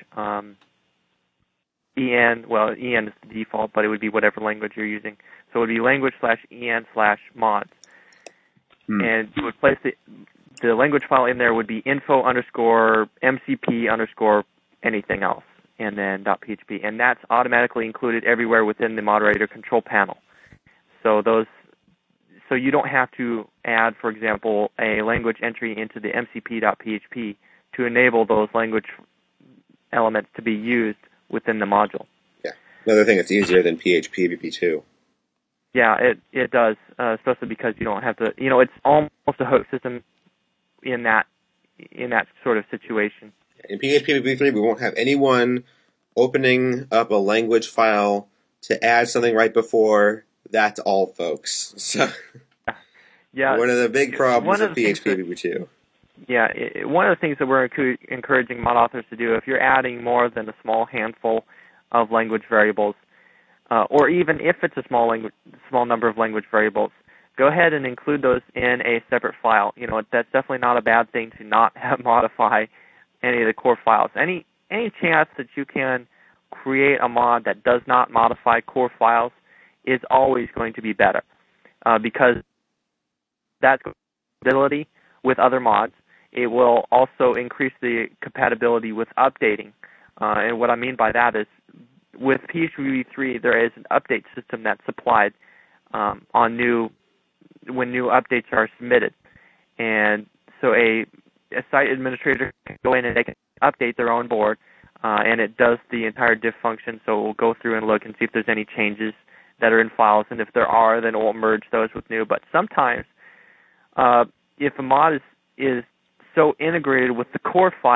en, well, en is the default, but it would be whatever language you're using. So it would be language / en / mods. And you would place the language file in there would be info _ MCP _ anything else, and then .php. And that's automatically included everywhere within the moderator control panel. So you don't have to add, for example, a language entry into the mcp.php to enable those language elements to be used within the module. Yeah. Another thing that's easier than PHP BB2. Yeah, it does, especially because you don't have to, it's almost a host system in that sort of situation. In PHP BB3, we won't have anyone opening up a language file to add something right before. That's all, folks. So, yeah, one of the big problems with PHP BB2. Yeah, one of the things that we're encouraging mod authors to do, if you're adding more than a small handful of language variables, or even if it's a small number of language variables, go ahead and include those in a separate file. That's definitely not a bad thing to not modify any of the core files. Any chance that you can create a mod that does not modify core files is always going to be better, because that's compatibility with other mods. It will also increase the compatibility with updating. And what I mean by that is, with PHP v3, there is an update system that's supplied when new updates are submitted. And so a site administrator can go in and they can update their own board, and it does the entire diff function. So it will go through and look and see if there's any changes that are in files, and if there are, then it will merge those with new. But sometimes, if a mod is so integrated with the core files,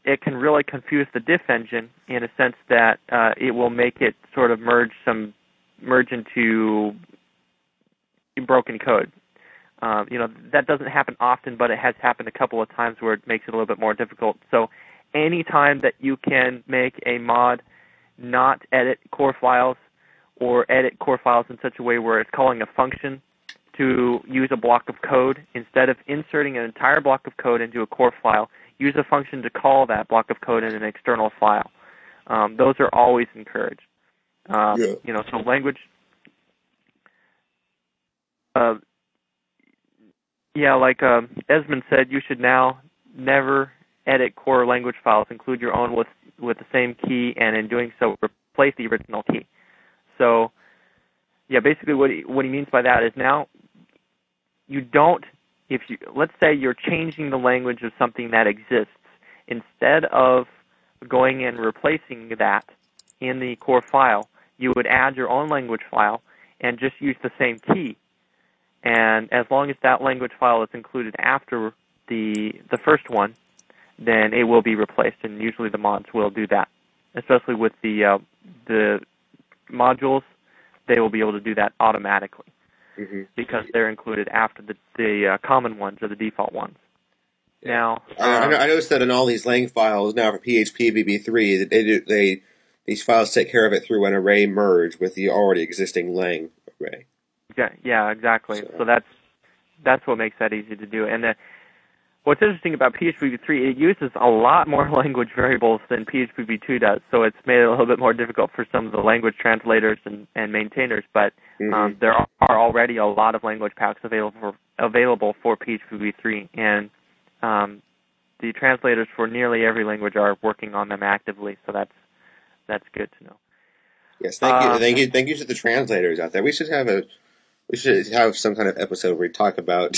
it can really confuse the diff engine in a sense that it will make it sort of merge into broken code. That doesn't happen often, but it has happened a couple of times where it makes it a little bit more difficult. So any time that you can make a mod not edit core files or edit core files in such a way where it's calling a function to use a block of code, instead of inserting an entire block of code into a core file, use a function to call that block of code in an external file. Those are always encouraged. So language... like Esmond said, you should now never edit core language files. Include your own with the same key, and in doing so, replace the original key. So, basically what he means by that is now you don't, let's say you're changing the language of something that exists, instead of going and replacing that in the core file, you would add your own language file and just use the same key. And as long as that language file is included after the first one, then it will be replaced, and usually the mods will do that. Especially with the modules, they will be able to do that automatically because they're included after the common ones or the default ones. Now, I noticed that in all these lang files now for PHP VB3, these files take care of it through an array merge with the already existing lang array. Yeah, exactly. So that's what makes that easy to do. And what's interesting about PHP v3, it uses a lot more language variables than PHP v2 does, so it's made it a little bit more difficult for some of the language translators and maintainers, but there are already a lot of language packs available for PHP v3, and the translators for nearly every language are working on them actively, so that's good to know. Yes, thank you to the translators out there. We should have some kind of episode where we talk about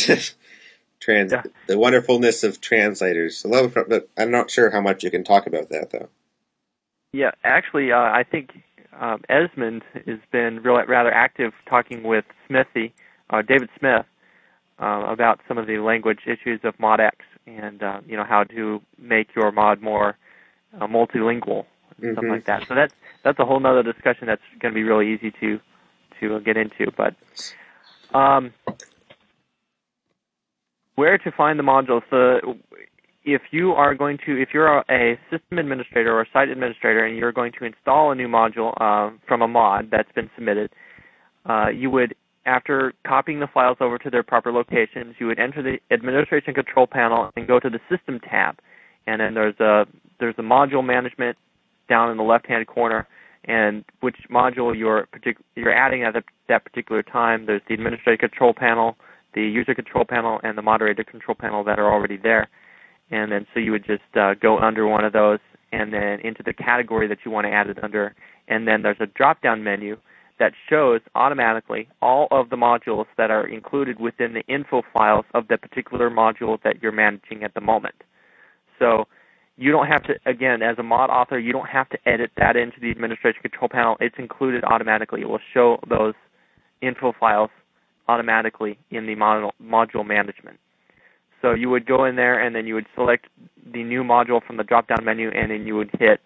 the wonderfulness of translators. But I'm not sure how much you can talk about that, though. Yeah, actually, I think Esmond has been rather active talking with David Smith, about some of the language issues of ModX and how to make your mod more multilingual and stuff like that. So that's a whole nother discussion that's going to be really easy to get into, but where to find the modules? If you're a system administrator or a site administrator and you're going to install a new module from a mod that's been submitted, you would, after copying the files over to their proper locations, you would enter the administration control panel and go to the system tab, and then there's a module management down in the left-hand corner, and which module you're adding at that particular time. There's the administrative control panel, the user control panel, and the moderator control panel that are already there. And then so you would just go under one of those and then into the category that you want to add it under. And then there's a drop-down menu that shows automatically all of the modules that are included within the info files of the particular module that you're managing at the moment. So you don't have to, again, as a mod author, you don't have to edit that into the administration control panel. It's included automatically. It will show those info files automatically in the module management. So you would go in there, and then you would select the new module from the drop-down menu, and then you would hit,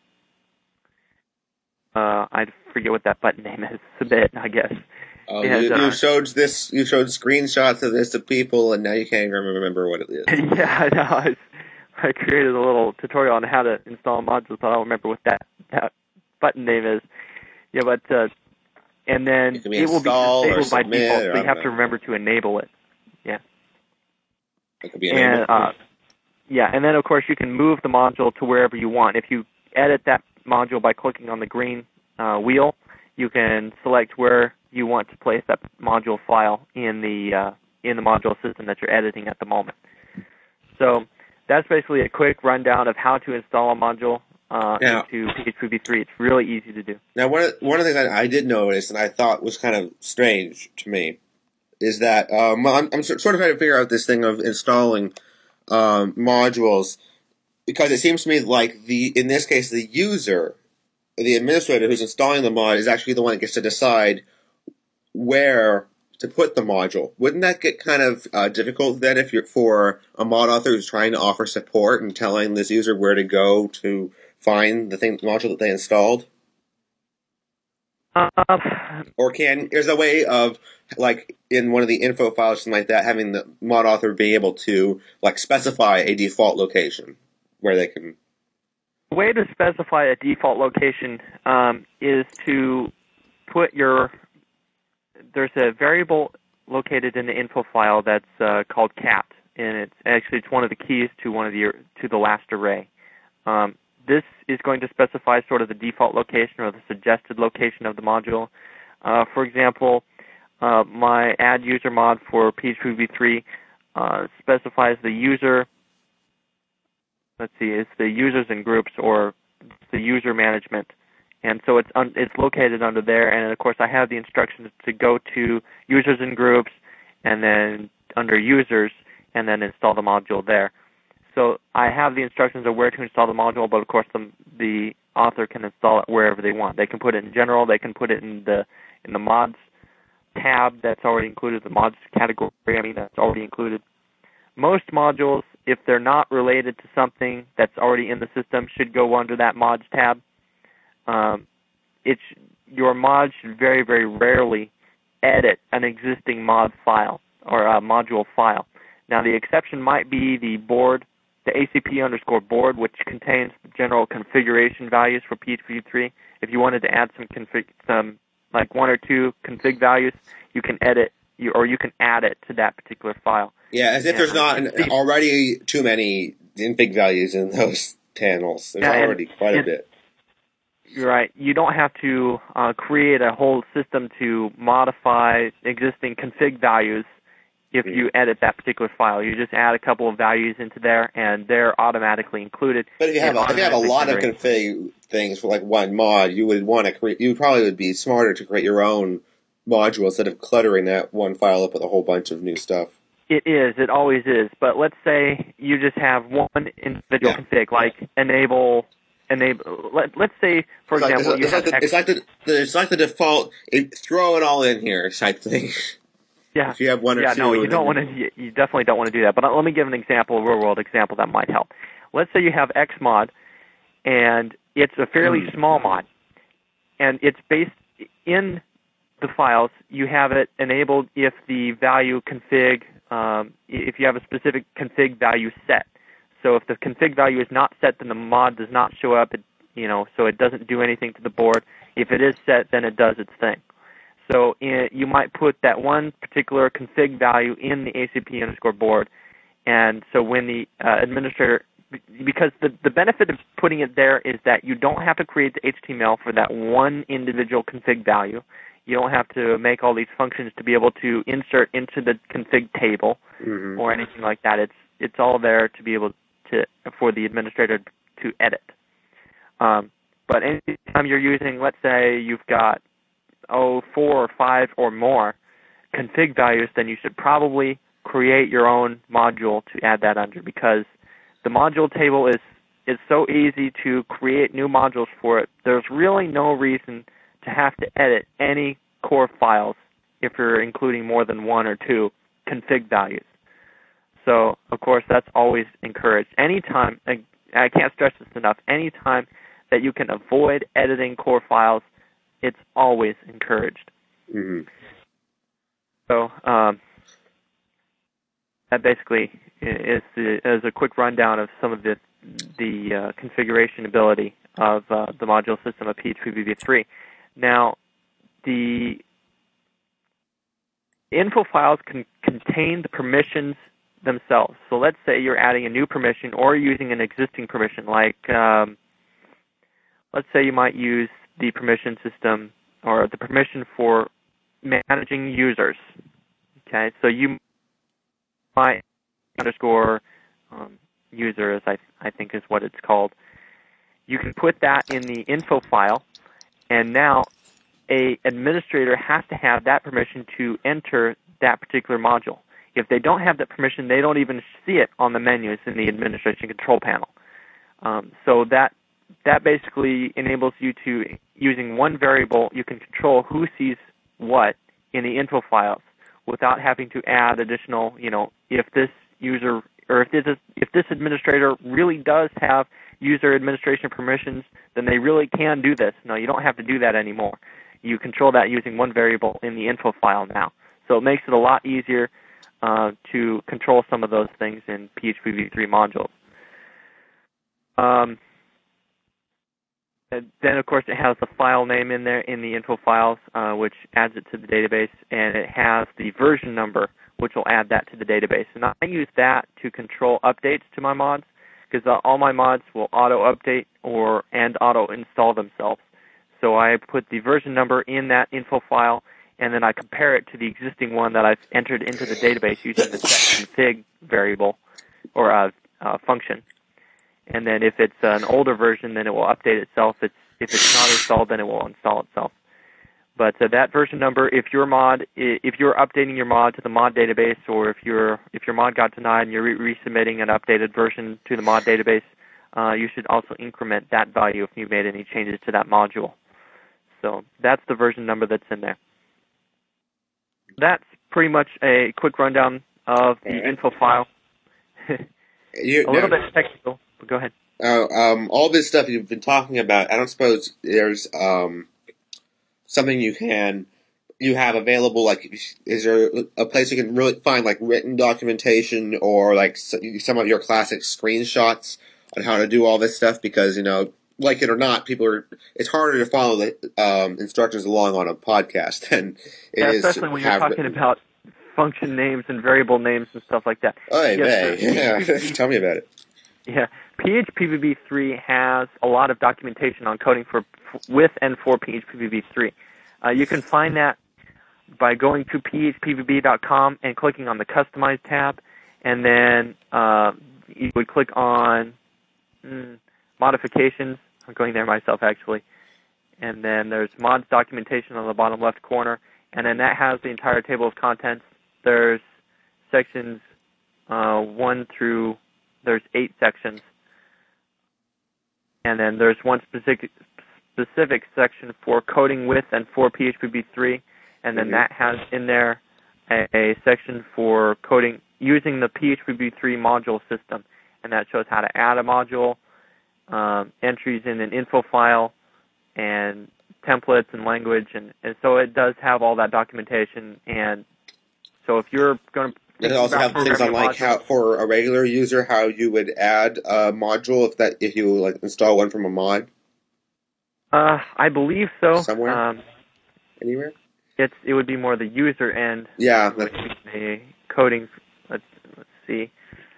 I forget what that button name is, submit, I guess. You showed screenshots of this to people, and now you can't even remember what it is. Yeah, I know. I created a little tutorial on how to install modules, but I don't remember what that button name is. Yeah, but and then it will be disabled by default, so you have to remember to enable it. Yeah. It could be enabled. And then of course you can move the module to wherever you want. If you edit that module by clicking on the green wheel, you can select where you want to place that module file in the module system that you're editing at the moment. So that's basically a quick rundown of how to install a module into PHP v3. It's really easy to do. Now, one of the things I did notice, and I thought was kind of strange to me, is that I'm sort of trying to figure out this thing of installing modules, because it seems to me like in this case, the user, the administrator who's installing the mod, is actually the one that gets to decide where to put the module. Wouldn't that get kind of difficult then if you're for a mod author who's trying to offer support and telling this user where to go to find the module that they installed? Or there's a way of, like, in one of the info files, something like that, having the mod author be able to, like, specify a default location where they can... The way to specify a default location is to put there's a variable located in the info file that's called cat, and it's one of the keys to the last array. This is going to specify sort of the default location or the suggested location of the module. For example, my add user mod for PHP v3 specifies the user. Let's see, it's the users and groups, or the user management. And so it's located under there, and of course I have the instructions to go to users and groups, and then under users, and then install the module there. So I have the instructions of where to install the module, but of course the author can install it wherever they want. They can put it in general, they can put it in the mods tab that's already included, the mods category, that's already included. Most modules, if they're not related to something that's already in the system, should go under that mods tab. Your mod should very, very rarely edit an existing mod file or a module file. Now, the exception might be the board, the ACP_board, which contains general configuration values for PHP 3. If you wanted to add some like one or two config values, you can edit or you can add it to that particular file. Yeah, as if there's not already too many config values in those panels. There's already quite a bit. You're right. You don't have to create a whole system to modify existing config values if you edit that particular file. You just add a couple of values into there, and they're automatically included. But if you have a lot of config things for like one mod, you would want to create. You probably would be smarter to create your own module instead of cluttering that one file up with a whole bunch of new stuff. It is. It always is. But let's say you just have one individual config, like enable. Let's say, for example, it's like the default. Throw it all in here type thing. Yeah. If you have one or two. No, you don't want to. You definitely don't want to do that. But let me give an example, a real-world example that might help. Let's say you have Xmod, and it's a fairly small mod, and it's based in the files. You have it enabled if the value config, if you have a specific config value set. So if the config value is not set, then the mod does not show up. So it doesn't do anything to the board. If it is set, then it does its thing. So you might put that one particular config value in the ACP_board, and so when the administrator, because the benefit of putting it there is that you don't have to create the HTML for that one individual config value. You don't have to make all these functions to be able to insert into the config table or anything like that. It's all there to be able for the administrator to edit. But anytime you're using, let's say you've got 4 or 5 or more config values, then you should probably create your own module to add that under, because the module table is so easy to create new modules for it. There's really no reason to have to edit any core files if you're including more than 1 or 2 config values. So, of course, that's always encouraged. Anytime, I can't stress this enough, anytime that you can avoid editing core files, it's always encouraged. So that basically is a quick rundown of some of the configuration ability of the module system of PHP v3. Now, the info files can contain the permissions themselves. So let's say you're adding a new permission or using an existing permission, like let's say you might use the permission system or the permission for managing users. Okay, so you might underscore user, as I think is what it's called. You can put that in the info file, and now a administrator has to have that permission to enter that particular module. If they don't have that permission, they don't even see it on the menus in the administration control panel. So that basically enables you to, using one variable, you can control who sees what in the info files, without having to add additional, if this user or if this administrator really does have user administration permissions, then they really can do this. No, you don't have to do that anymore. You control that using one variable in the info file now. So it makes it a lot easier to control some of those things in PHP v3 modules. And then, of course, it has the file name in there in the info files, which adds it to the database, and it has the version number, which will add that to the database. And I use that to control updates to my mods, because all my mods will auto-update and auto-install themselves. So I put the version number in that info file, and then I compare it to the existing one that I've entered into the database using the setconfig variable or function. And then if it's an older version, then it will update itself. If it's not installed, then it will install itself. But that version number, if you're updating your mod to the mod database, or if your mod got denied and you're resubmitting an updated version to the mod database, you should also increment that value if you made any changes to that module. So that's the version number that's in there. That's pretty much a quick rundown of the info file. A little bit technical, but go ahead. All this stuff you've been talking about, I don't suppose there's something you have available, like, is there a place you can really find, like, written documentation or, like, some of your classic screenshots on how to do all this stuff? Because, like it or not, it's harder to follow the instructions along on a podcast than it is especially when you're talking about function names and variable names and stuff like that. Oh, yeah. Tell me about it. Yeah. PHPVB3 has a lot of documentation on coding with and for PHPVB3. You can find that by going to phpvb.com and clicking on the Customize tab, and then you would click on Modifications. I'm going there myself, actually. And then there's mods documentation on the bottom left corner, and then that has the entire table of contents. There's sections 1 through, there's 8 sections. And then there's one specific section for coding with and for PHPv3, and then that has in there a section for coding using the PHPv3 module system, and that shows how to add a module, entries in an info file, and templates and language, and so it does have all that documentation. And so if you're going to it also have things on, like, how for a regular user, how you would add a module if you like install one from a mod. I believe so. Somewhere, anywhere. It would be more the user end. Yeah. The coding. Let's see.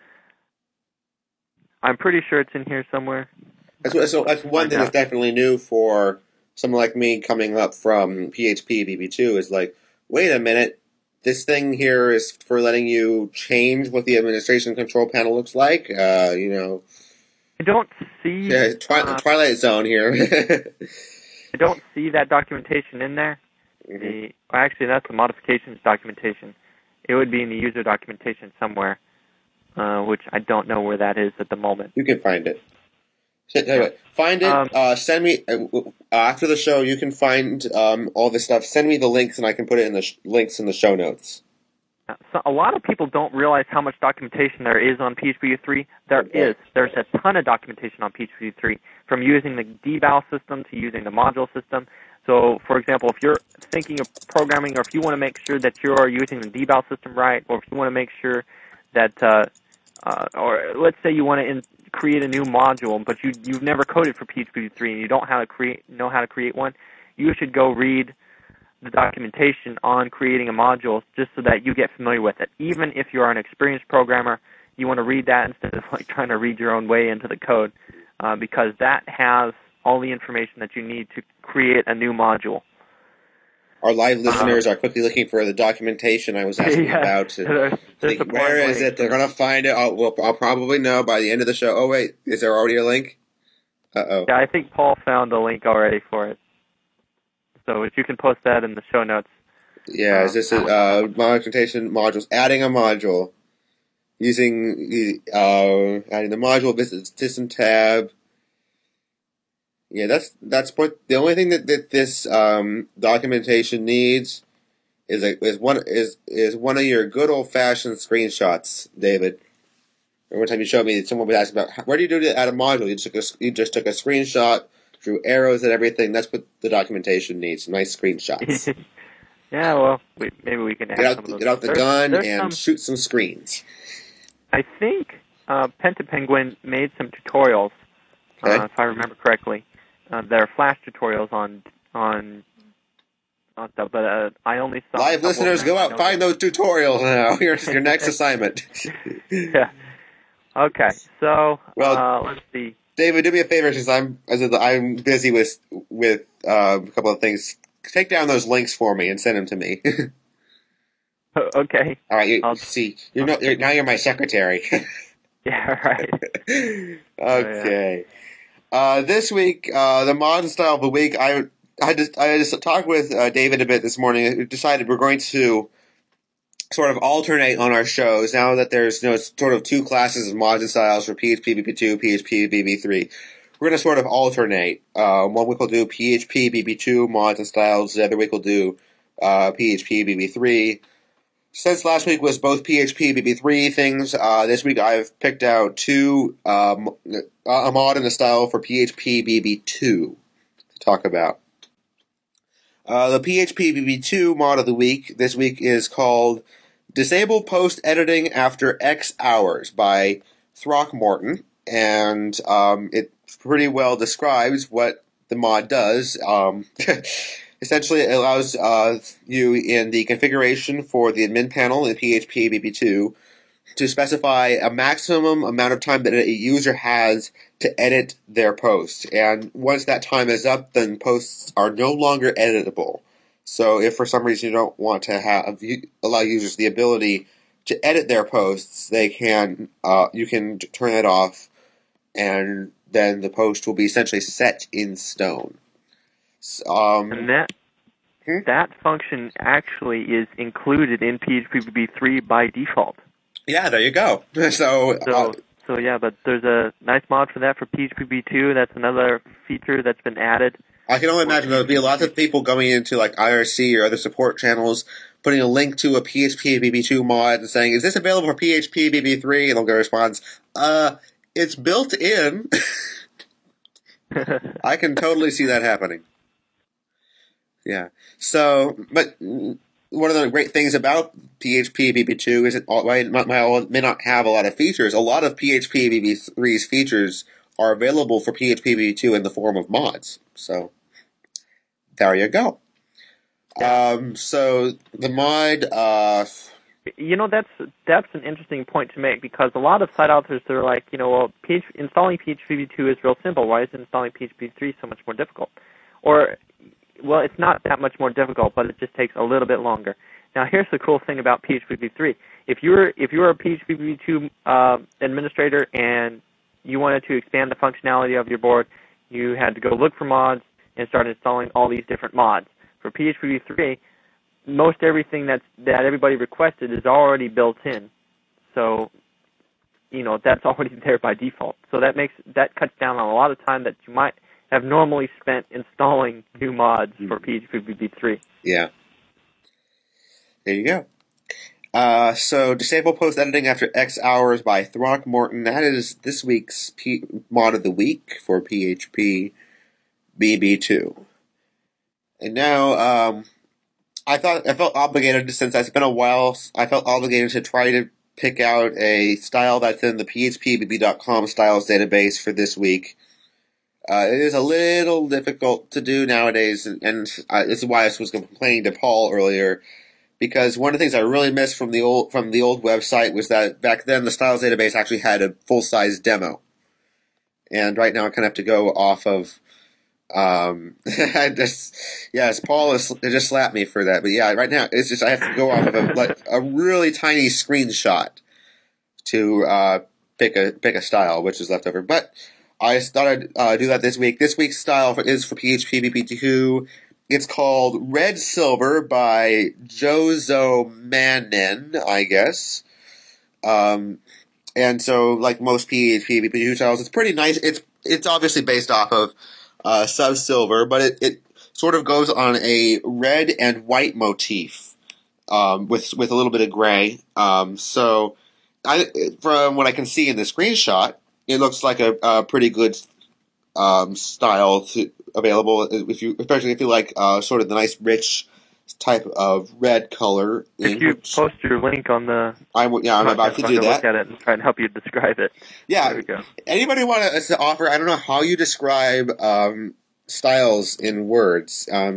I'm pretty sure it's in here somewhere. So that's one thing that's definitely new for someone like me coming up from PHP VB2 is like, wait a minute. This thing here is for letting you change what the administration control panel looks like. I don't see... Yeah, Twilight Zone here. I don't see that documentation in there. Mm-hmm. Actually, that's the modifications documentation. It would be in the user documentation somewhere, which I don't know where that is at the moment. You can find it. Find it. Send me after the show. You can find all this stuff. Send me the links, and I can put it in the links in the show notes. So a lot of people don't realize how much documentation there is on PHP3. There's a ton of documentation on PHP3, from using the deval system to using the module system. So, for example, if you're thinking of programming, or if you want to make sure that you're using the deval system right, or if you want to make sure that, or let's say you want to create a new module, but you've never coded for PHP3 and you don't know how to create one, you should go read the documentation on creating a module just so that you get familiar with it. Even if you're an experienced programmer, you want to read that instead of like trying to read your own way into the code, because that has all the information that you need to create a new module. Our live listeners are quickly looking for the documentation I was asking about. Where is it? They're going to find it. I'll probably know by the end of the show. Oh, wait. Is there already a link? Uh-oh. Yeah, I think Paul found a link already for it. So if you can post that in the show notes. Yeah, is this documentation modules? Adding a module. Using adding the module, visit system tab. Yeah, that's what the only thing that this documentation needs is one of your good old fashioned screenshots, David. One time you showed me, someone was asking about where do you do that out of module? You just took a screenshot, drew arrows and everything. That's what the documentation needs. Nice screenshots. Yeah, well, maybe we can add some of those. Get out the gun and shoot some screens. I think Pentapenguin made some tutorials, if I remember correctly. There are Flash tutorials on stuff, but I only saw... Live listeners, go out and find those tutorials now. Here's your next assignment. Yeah. Okay, so let's see. David, do me a favor, since I'm busy with a couple of things. Take down those links for me and send them to me. Okay. All right. Now you're my secretary. Yeah. Right. Okay. This week, the mod style of the week. I just talked with David a bit this morning. We decided we're going to sort of alternate on our shows now that there's sort of two classes of mods and styles for PHP BB2, PHP BB3. We're going to sort of alternate. 1 week we'll do PHP BB2 mods and styles. The other week we'll do PHP BB3. Since last week was both PHP BB3 things, this week I've picked out a mod and a style for PHP BB2 to talk about. The PHP BB2 mod of the week this week is called Disable Post Editing After X Hours by Throckmorton, and it pretty well describes what the mod does. Essentially, it allows you in the configuration for the admin panel in PHP BB2 to specify a maximum amount of time that a user has to edit their post. And once that time is up, then posts are no longer editable. So if for some reason you don't want to allow users the ability to edit their posts, you can turn it off, and then the post will be essentially set in stone. And that function actually is included in PHP BB3 by default. Yeah, there you go. So yeah, but there's a nice mod for that for PHP BB2. That's another feature that's been added. I can only imagine there'll be a lot of people going into like IRC or other support channels, putting a link to a PHP BB2 mod and saying, "Is this available for PHP BB3?" And they'll get a response, "It's built in." I can totally see that happening. Yeah. So, but one of the great things about PHP BB2 is it may not have a lot of features. A lot of PHP BB3's features are available for PHP BB2 in the form of mods. So, there you go. So the mod. That's an interesting point to make, because a lot of site authors are like, installing PHP BB2 is real simple. Why is installing PHP BB3 so much more difficult? Or, well, it's not that much more difficult, but it just takes a little bit longer. Now, here's the cool thing about PHP BB3. If you were a PHP BB2 administrator and you wanted to expand the functionality of your board, you had to go look for mods and start installing all these different mods. For PHP BB3, most everything that everybody requested is already built in. So, that's already there by default. So that cuts down on a lot of time that you might have normally spent installing new mods for PHP BB3. Yeah. There you go. So Disable Post Editing After X Hours by Throckmorton. That is this week's mod of the week for PHP BB2. And now, I felt obligated, since it's been a while, I felt obligated to try to pick out a style that's in the phpbb.com styles database for this week. It is a little difficult to do nowadays, and this is why I was complaining to Paul earlier, because one of the things I really missed from the old website was that back then the styles database actually had a full-size demo. And right now I kind of have to go off of Paul just slapped me for that. But yeah, right now it's just I have to go off of a really tiny screenshot to pick a style which is left over. But I thought I'd do that this week. This week's style is for PHP BB2. It's called Red Silver by Jozo Manin, I guess. And so, like most PHP BB2 styles, it's pretty nice. It's obviously based off of Sub Silver, but it sort of goes on a red and white motif. with a little bit of gray. So from what I can see in the screenshot, it looks like a pretty good style available especially if you like sort of the nice rich type of red color. If you post your link on the, I'm about to do that. Look at it and try and help you describe it. Yeah. There we go. Anybody want to offer? I don't know how you describe styles in words. All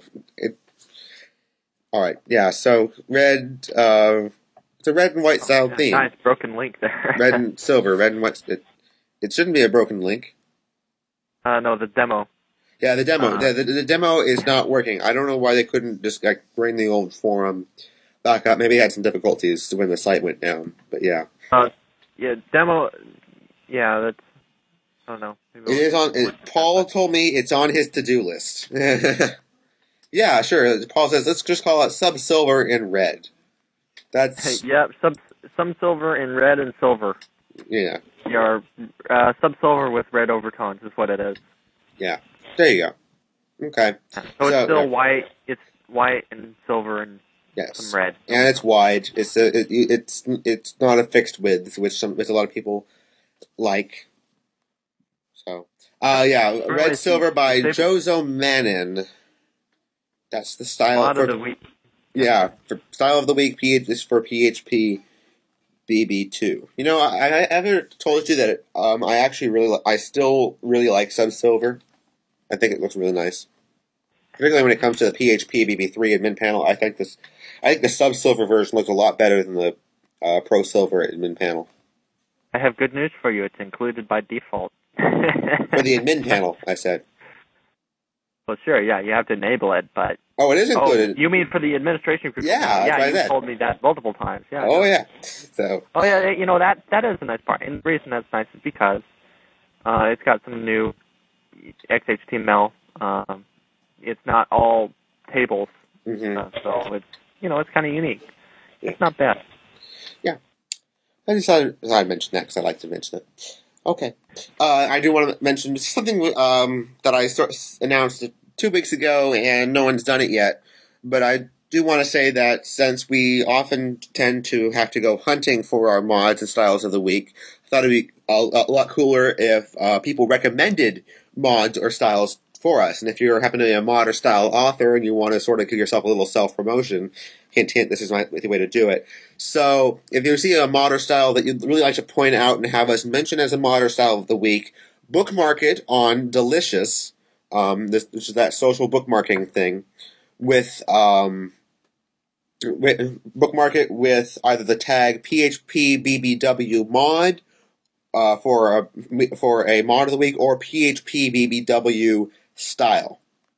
right. Yeah. So red. It's a red and white style theme. Nice broken link there. Red and silver. Red and white. It shouldn't be a broken link. No, the demo. Yeah, the demo. The demo is not working. I don't know why they couldn't just bring the old forum back up. Maybe they had some difficulties when the site went down. But yeah. Demo. Yeah, that's. I don't know. It is on. Paul told me it's on his to-do list. Yeah, sure. Paul says let's just call it sub silver in red. That's. Yeah, some silver in red and silver. Yeah. Your sub silver with red overtones is what it is. Yeah. There you go. Okay. So it's still white. It's white and silver and some red. And it's wide. It's not a fixed width, which a lot of people like. So Red Silver by Jozo Manin. That's the style of the week. Yeah, for style of the week is for PHP BB2. You know, I ever told you that I still really like Sub Silver. I think it looks really nice, particularly when it comes to the PHP BB3 admin panel. I think the Sub Silver version looks a lot better than the Pro Silver admin panel. I have good news for you. It's included by default. For the admin panel, I said. Well, sure, yeah, you have to enable it, but... Oh, it is included. Oh, you mean for the administration group? Yeah, you told me that multiple times. Yeah. Oh, yeah. So. Oh, yeah, you know, that is a nice part. And the reason that's nice is because it's got some new XHTML. It's not all tables, so it's kind of unique. Yeah. It's not bad. Yeah. I decided I'd mention that because I like to mention it. Okay. I do want to mention something that I announced 2 weeks ago, and no one's done it yet. But I do want to say that since we often tend to have to go hunting for our mods and styles of the week, I thought it would be a lot cooler if people recommended mods or styles for us. And if you happen to be a mod or style author and you want to sort of give yourself a little self-promotion, hint, hint, this is the way to do it. So if you see a mod or style that you'd really like to point out and have us mention as a mod or style of the week, bookmark it on Delicious, which is that social bookmarking thing, bookmark it with either the tag PHPBBW mod for a mod of the week or PHPBBW style.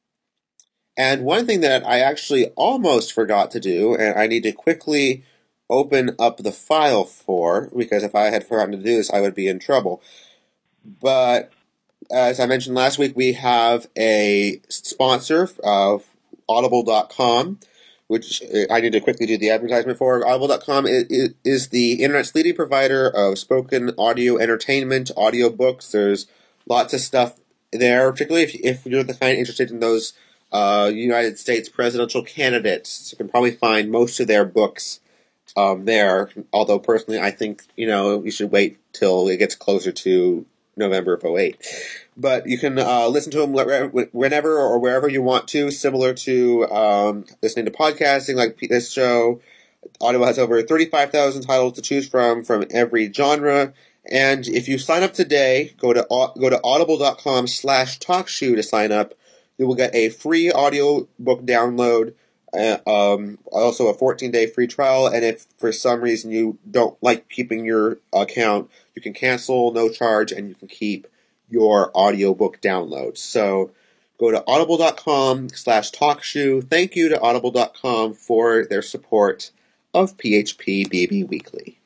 And one thing that I actually almost forgot to do, and I need to quickly open up the file for, because if I had forgotten to do this, I would be in trouble. But as I mentioned last week, we have a sponsor of Audible.com, which I need to quickly do the advertisement for. Audible.com is the internet's leading provider of spoken audio entertainment, audiobooks. There's lots of stuff there, particularly if you're the kind interested in those United States presidential candidates. You can probably find most of their books there, although personally I think, you should wait till it gets closer to November of 2008. But you can listen to them whenever or wherever you want to, similar to listening to podcasting like this show. Audible has over 35,000 titles to choose from every genre. And if you sign up today, go to audible.com/talkshoe to sign up. You will get a free audiobook download, also a 14-day free trial, and if for some reason you don't like keeping your account, you can cancel, no charge, and you can keep your audiobook download. So go to audible.com/talkshoe. Thank you to audible.com for their support of PHP BB Weekly.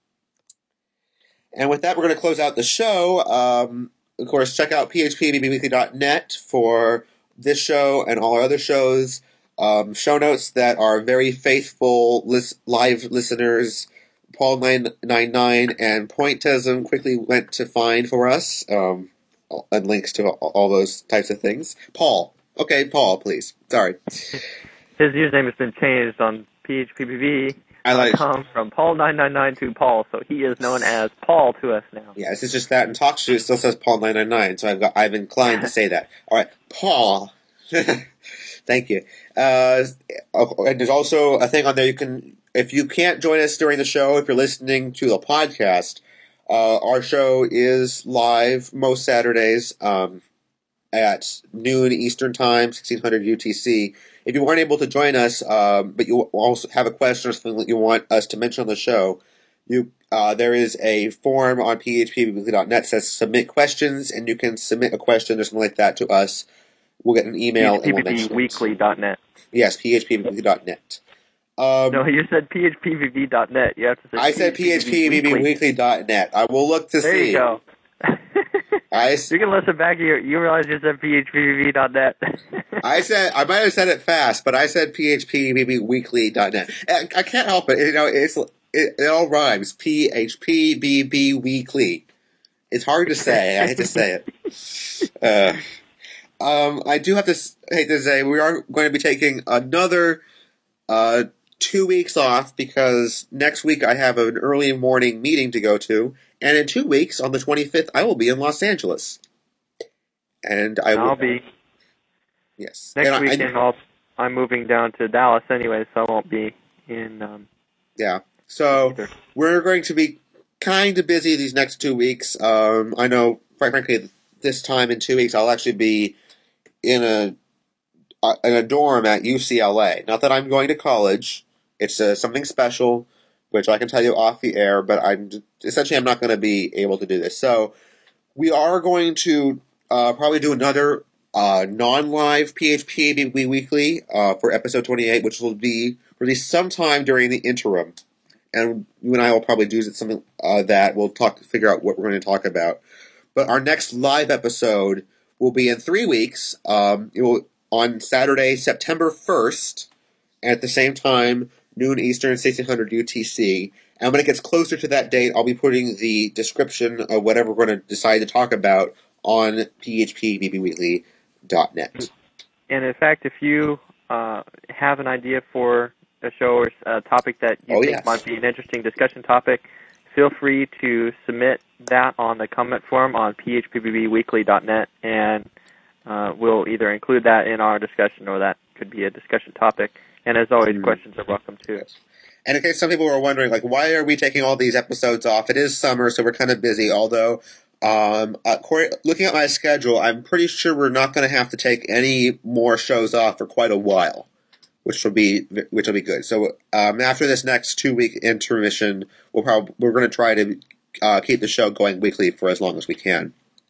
And with that, we're going to close out the show. Of course, check out phpbbweekly.net for this show and all our other shows. Show notes that our very faithful live listeners, Paul999 and Pointism, quickly went to find for us, and links to all those types of things. Paul. Okay, Paul, please. Sorry. His username has been changed on phpbv.com from Paul999 to Paul, so he is known as Paul to us now. Yeah, this is just that. In TalkShoe, it still says Paul999, so I've inclined to say that. All right, Paul. Thank you. And there's also a thing on there if you can't join us during the show, if you're listening to the podcast, our show is live most Saturdays at noon Eastern Time, 1600 UTC. If you weren't able to join us, but you also have a question or something that you want us to mention on the show, there is a form on phpweekly.net that says submit questions, and you can submit a question or something like that to us. We'll get an email and we'll mention it. phpweekly.net. Yes, phpweekly.net. No, you said phpvv.net. You have to say I said phpweekly.net. I will look to see. There you go. You can listen back. You realize you said phpvv.net. I might have said it fast, but I said phpweekly.net. I can't help it. It all rhymes. phpbb weekly. It's hard to say. I hate to say it. I do have to hate to say we are going to be taking another 2 weeks off because next week I have an early morning meeting to go to, and in 2 weeks, on the 25th, I will be in Los Angeles. And I'll be. Yes. Next weekend, I'm moving down to Dallas anyway, so I won't be in. Yeah. So either. We're going to be kind of busy these next 2 weeks. I know, quite frankly, this time in 2 weeks, I'll actually be in a dorm at UCLA. Not that I'm going to college. It's something special, which I can tell you off the air, but I'm not going to be able to do this. So we are going to probably do another non-live PHP Weekly for episode 28, which will be released sometime during the interim. And you and I will probably do something that we'll figure out what we're going to talk about. But our next live episode will be in 3 weeks. It will on Saturday, September 1st, at the same time, noon Eastern, 1600 UTC. And when it gets closer to that date, I'll be putting the description of whatever we're going to decide to talk about on phpbbweekly.net. And in fact, if you have an idea for a show or a topic that you think might be an interesting discussion topic, feel free to submit that on the comment form on phpbbweekly.net, and we'll either include that in our discussion or that could be a discussion topic. And as always, questions are welcome too. Yes. And in case some people are wondering, why are we taking all these episodes off? It is summer, so we're kind of busy, although looking at my schedule, I'm pretty sure we're not going to have to take any more shows off for quite a while, which will be good. So after this next 2 week intermission, we're going to try to keep the show going weekly for as long as we can.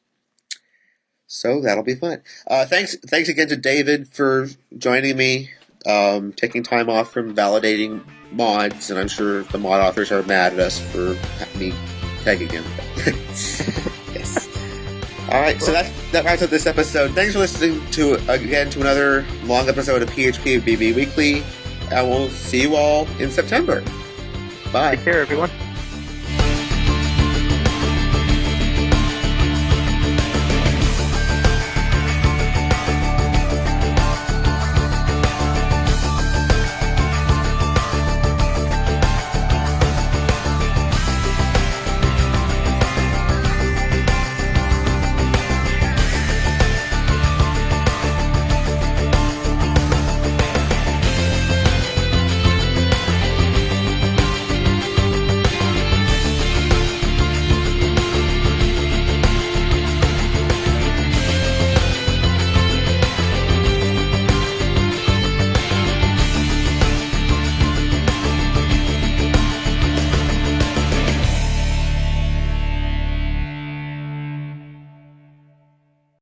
So that'll be fun. Thanks again to David for joining me, taking time off from validating mods, and I'm sure the mod authors are mad at us for me tagging him. Yes. All right, so that wraps up this episode. Thanks for listening to another long episode of PHP BB Weekly, and we'll see you all in September. Bye. Take care, everyone.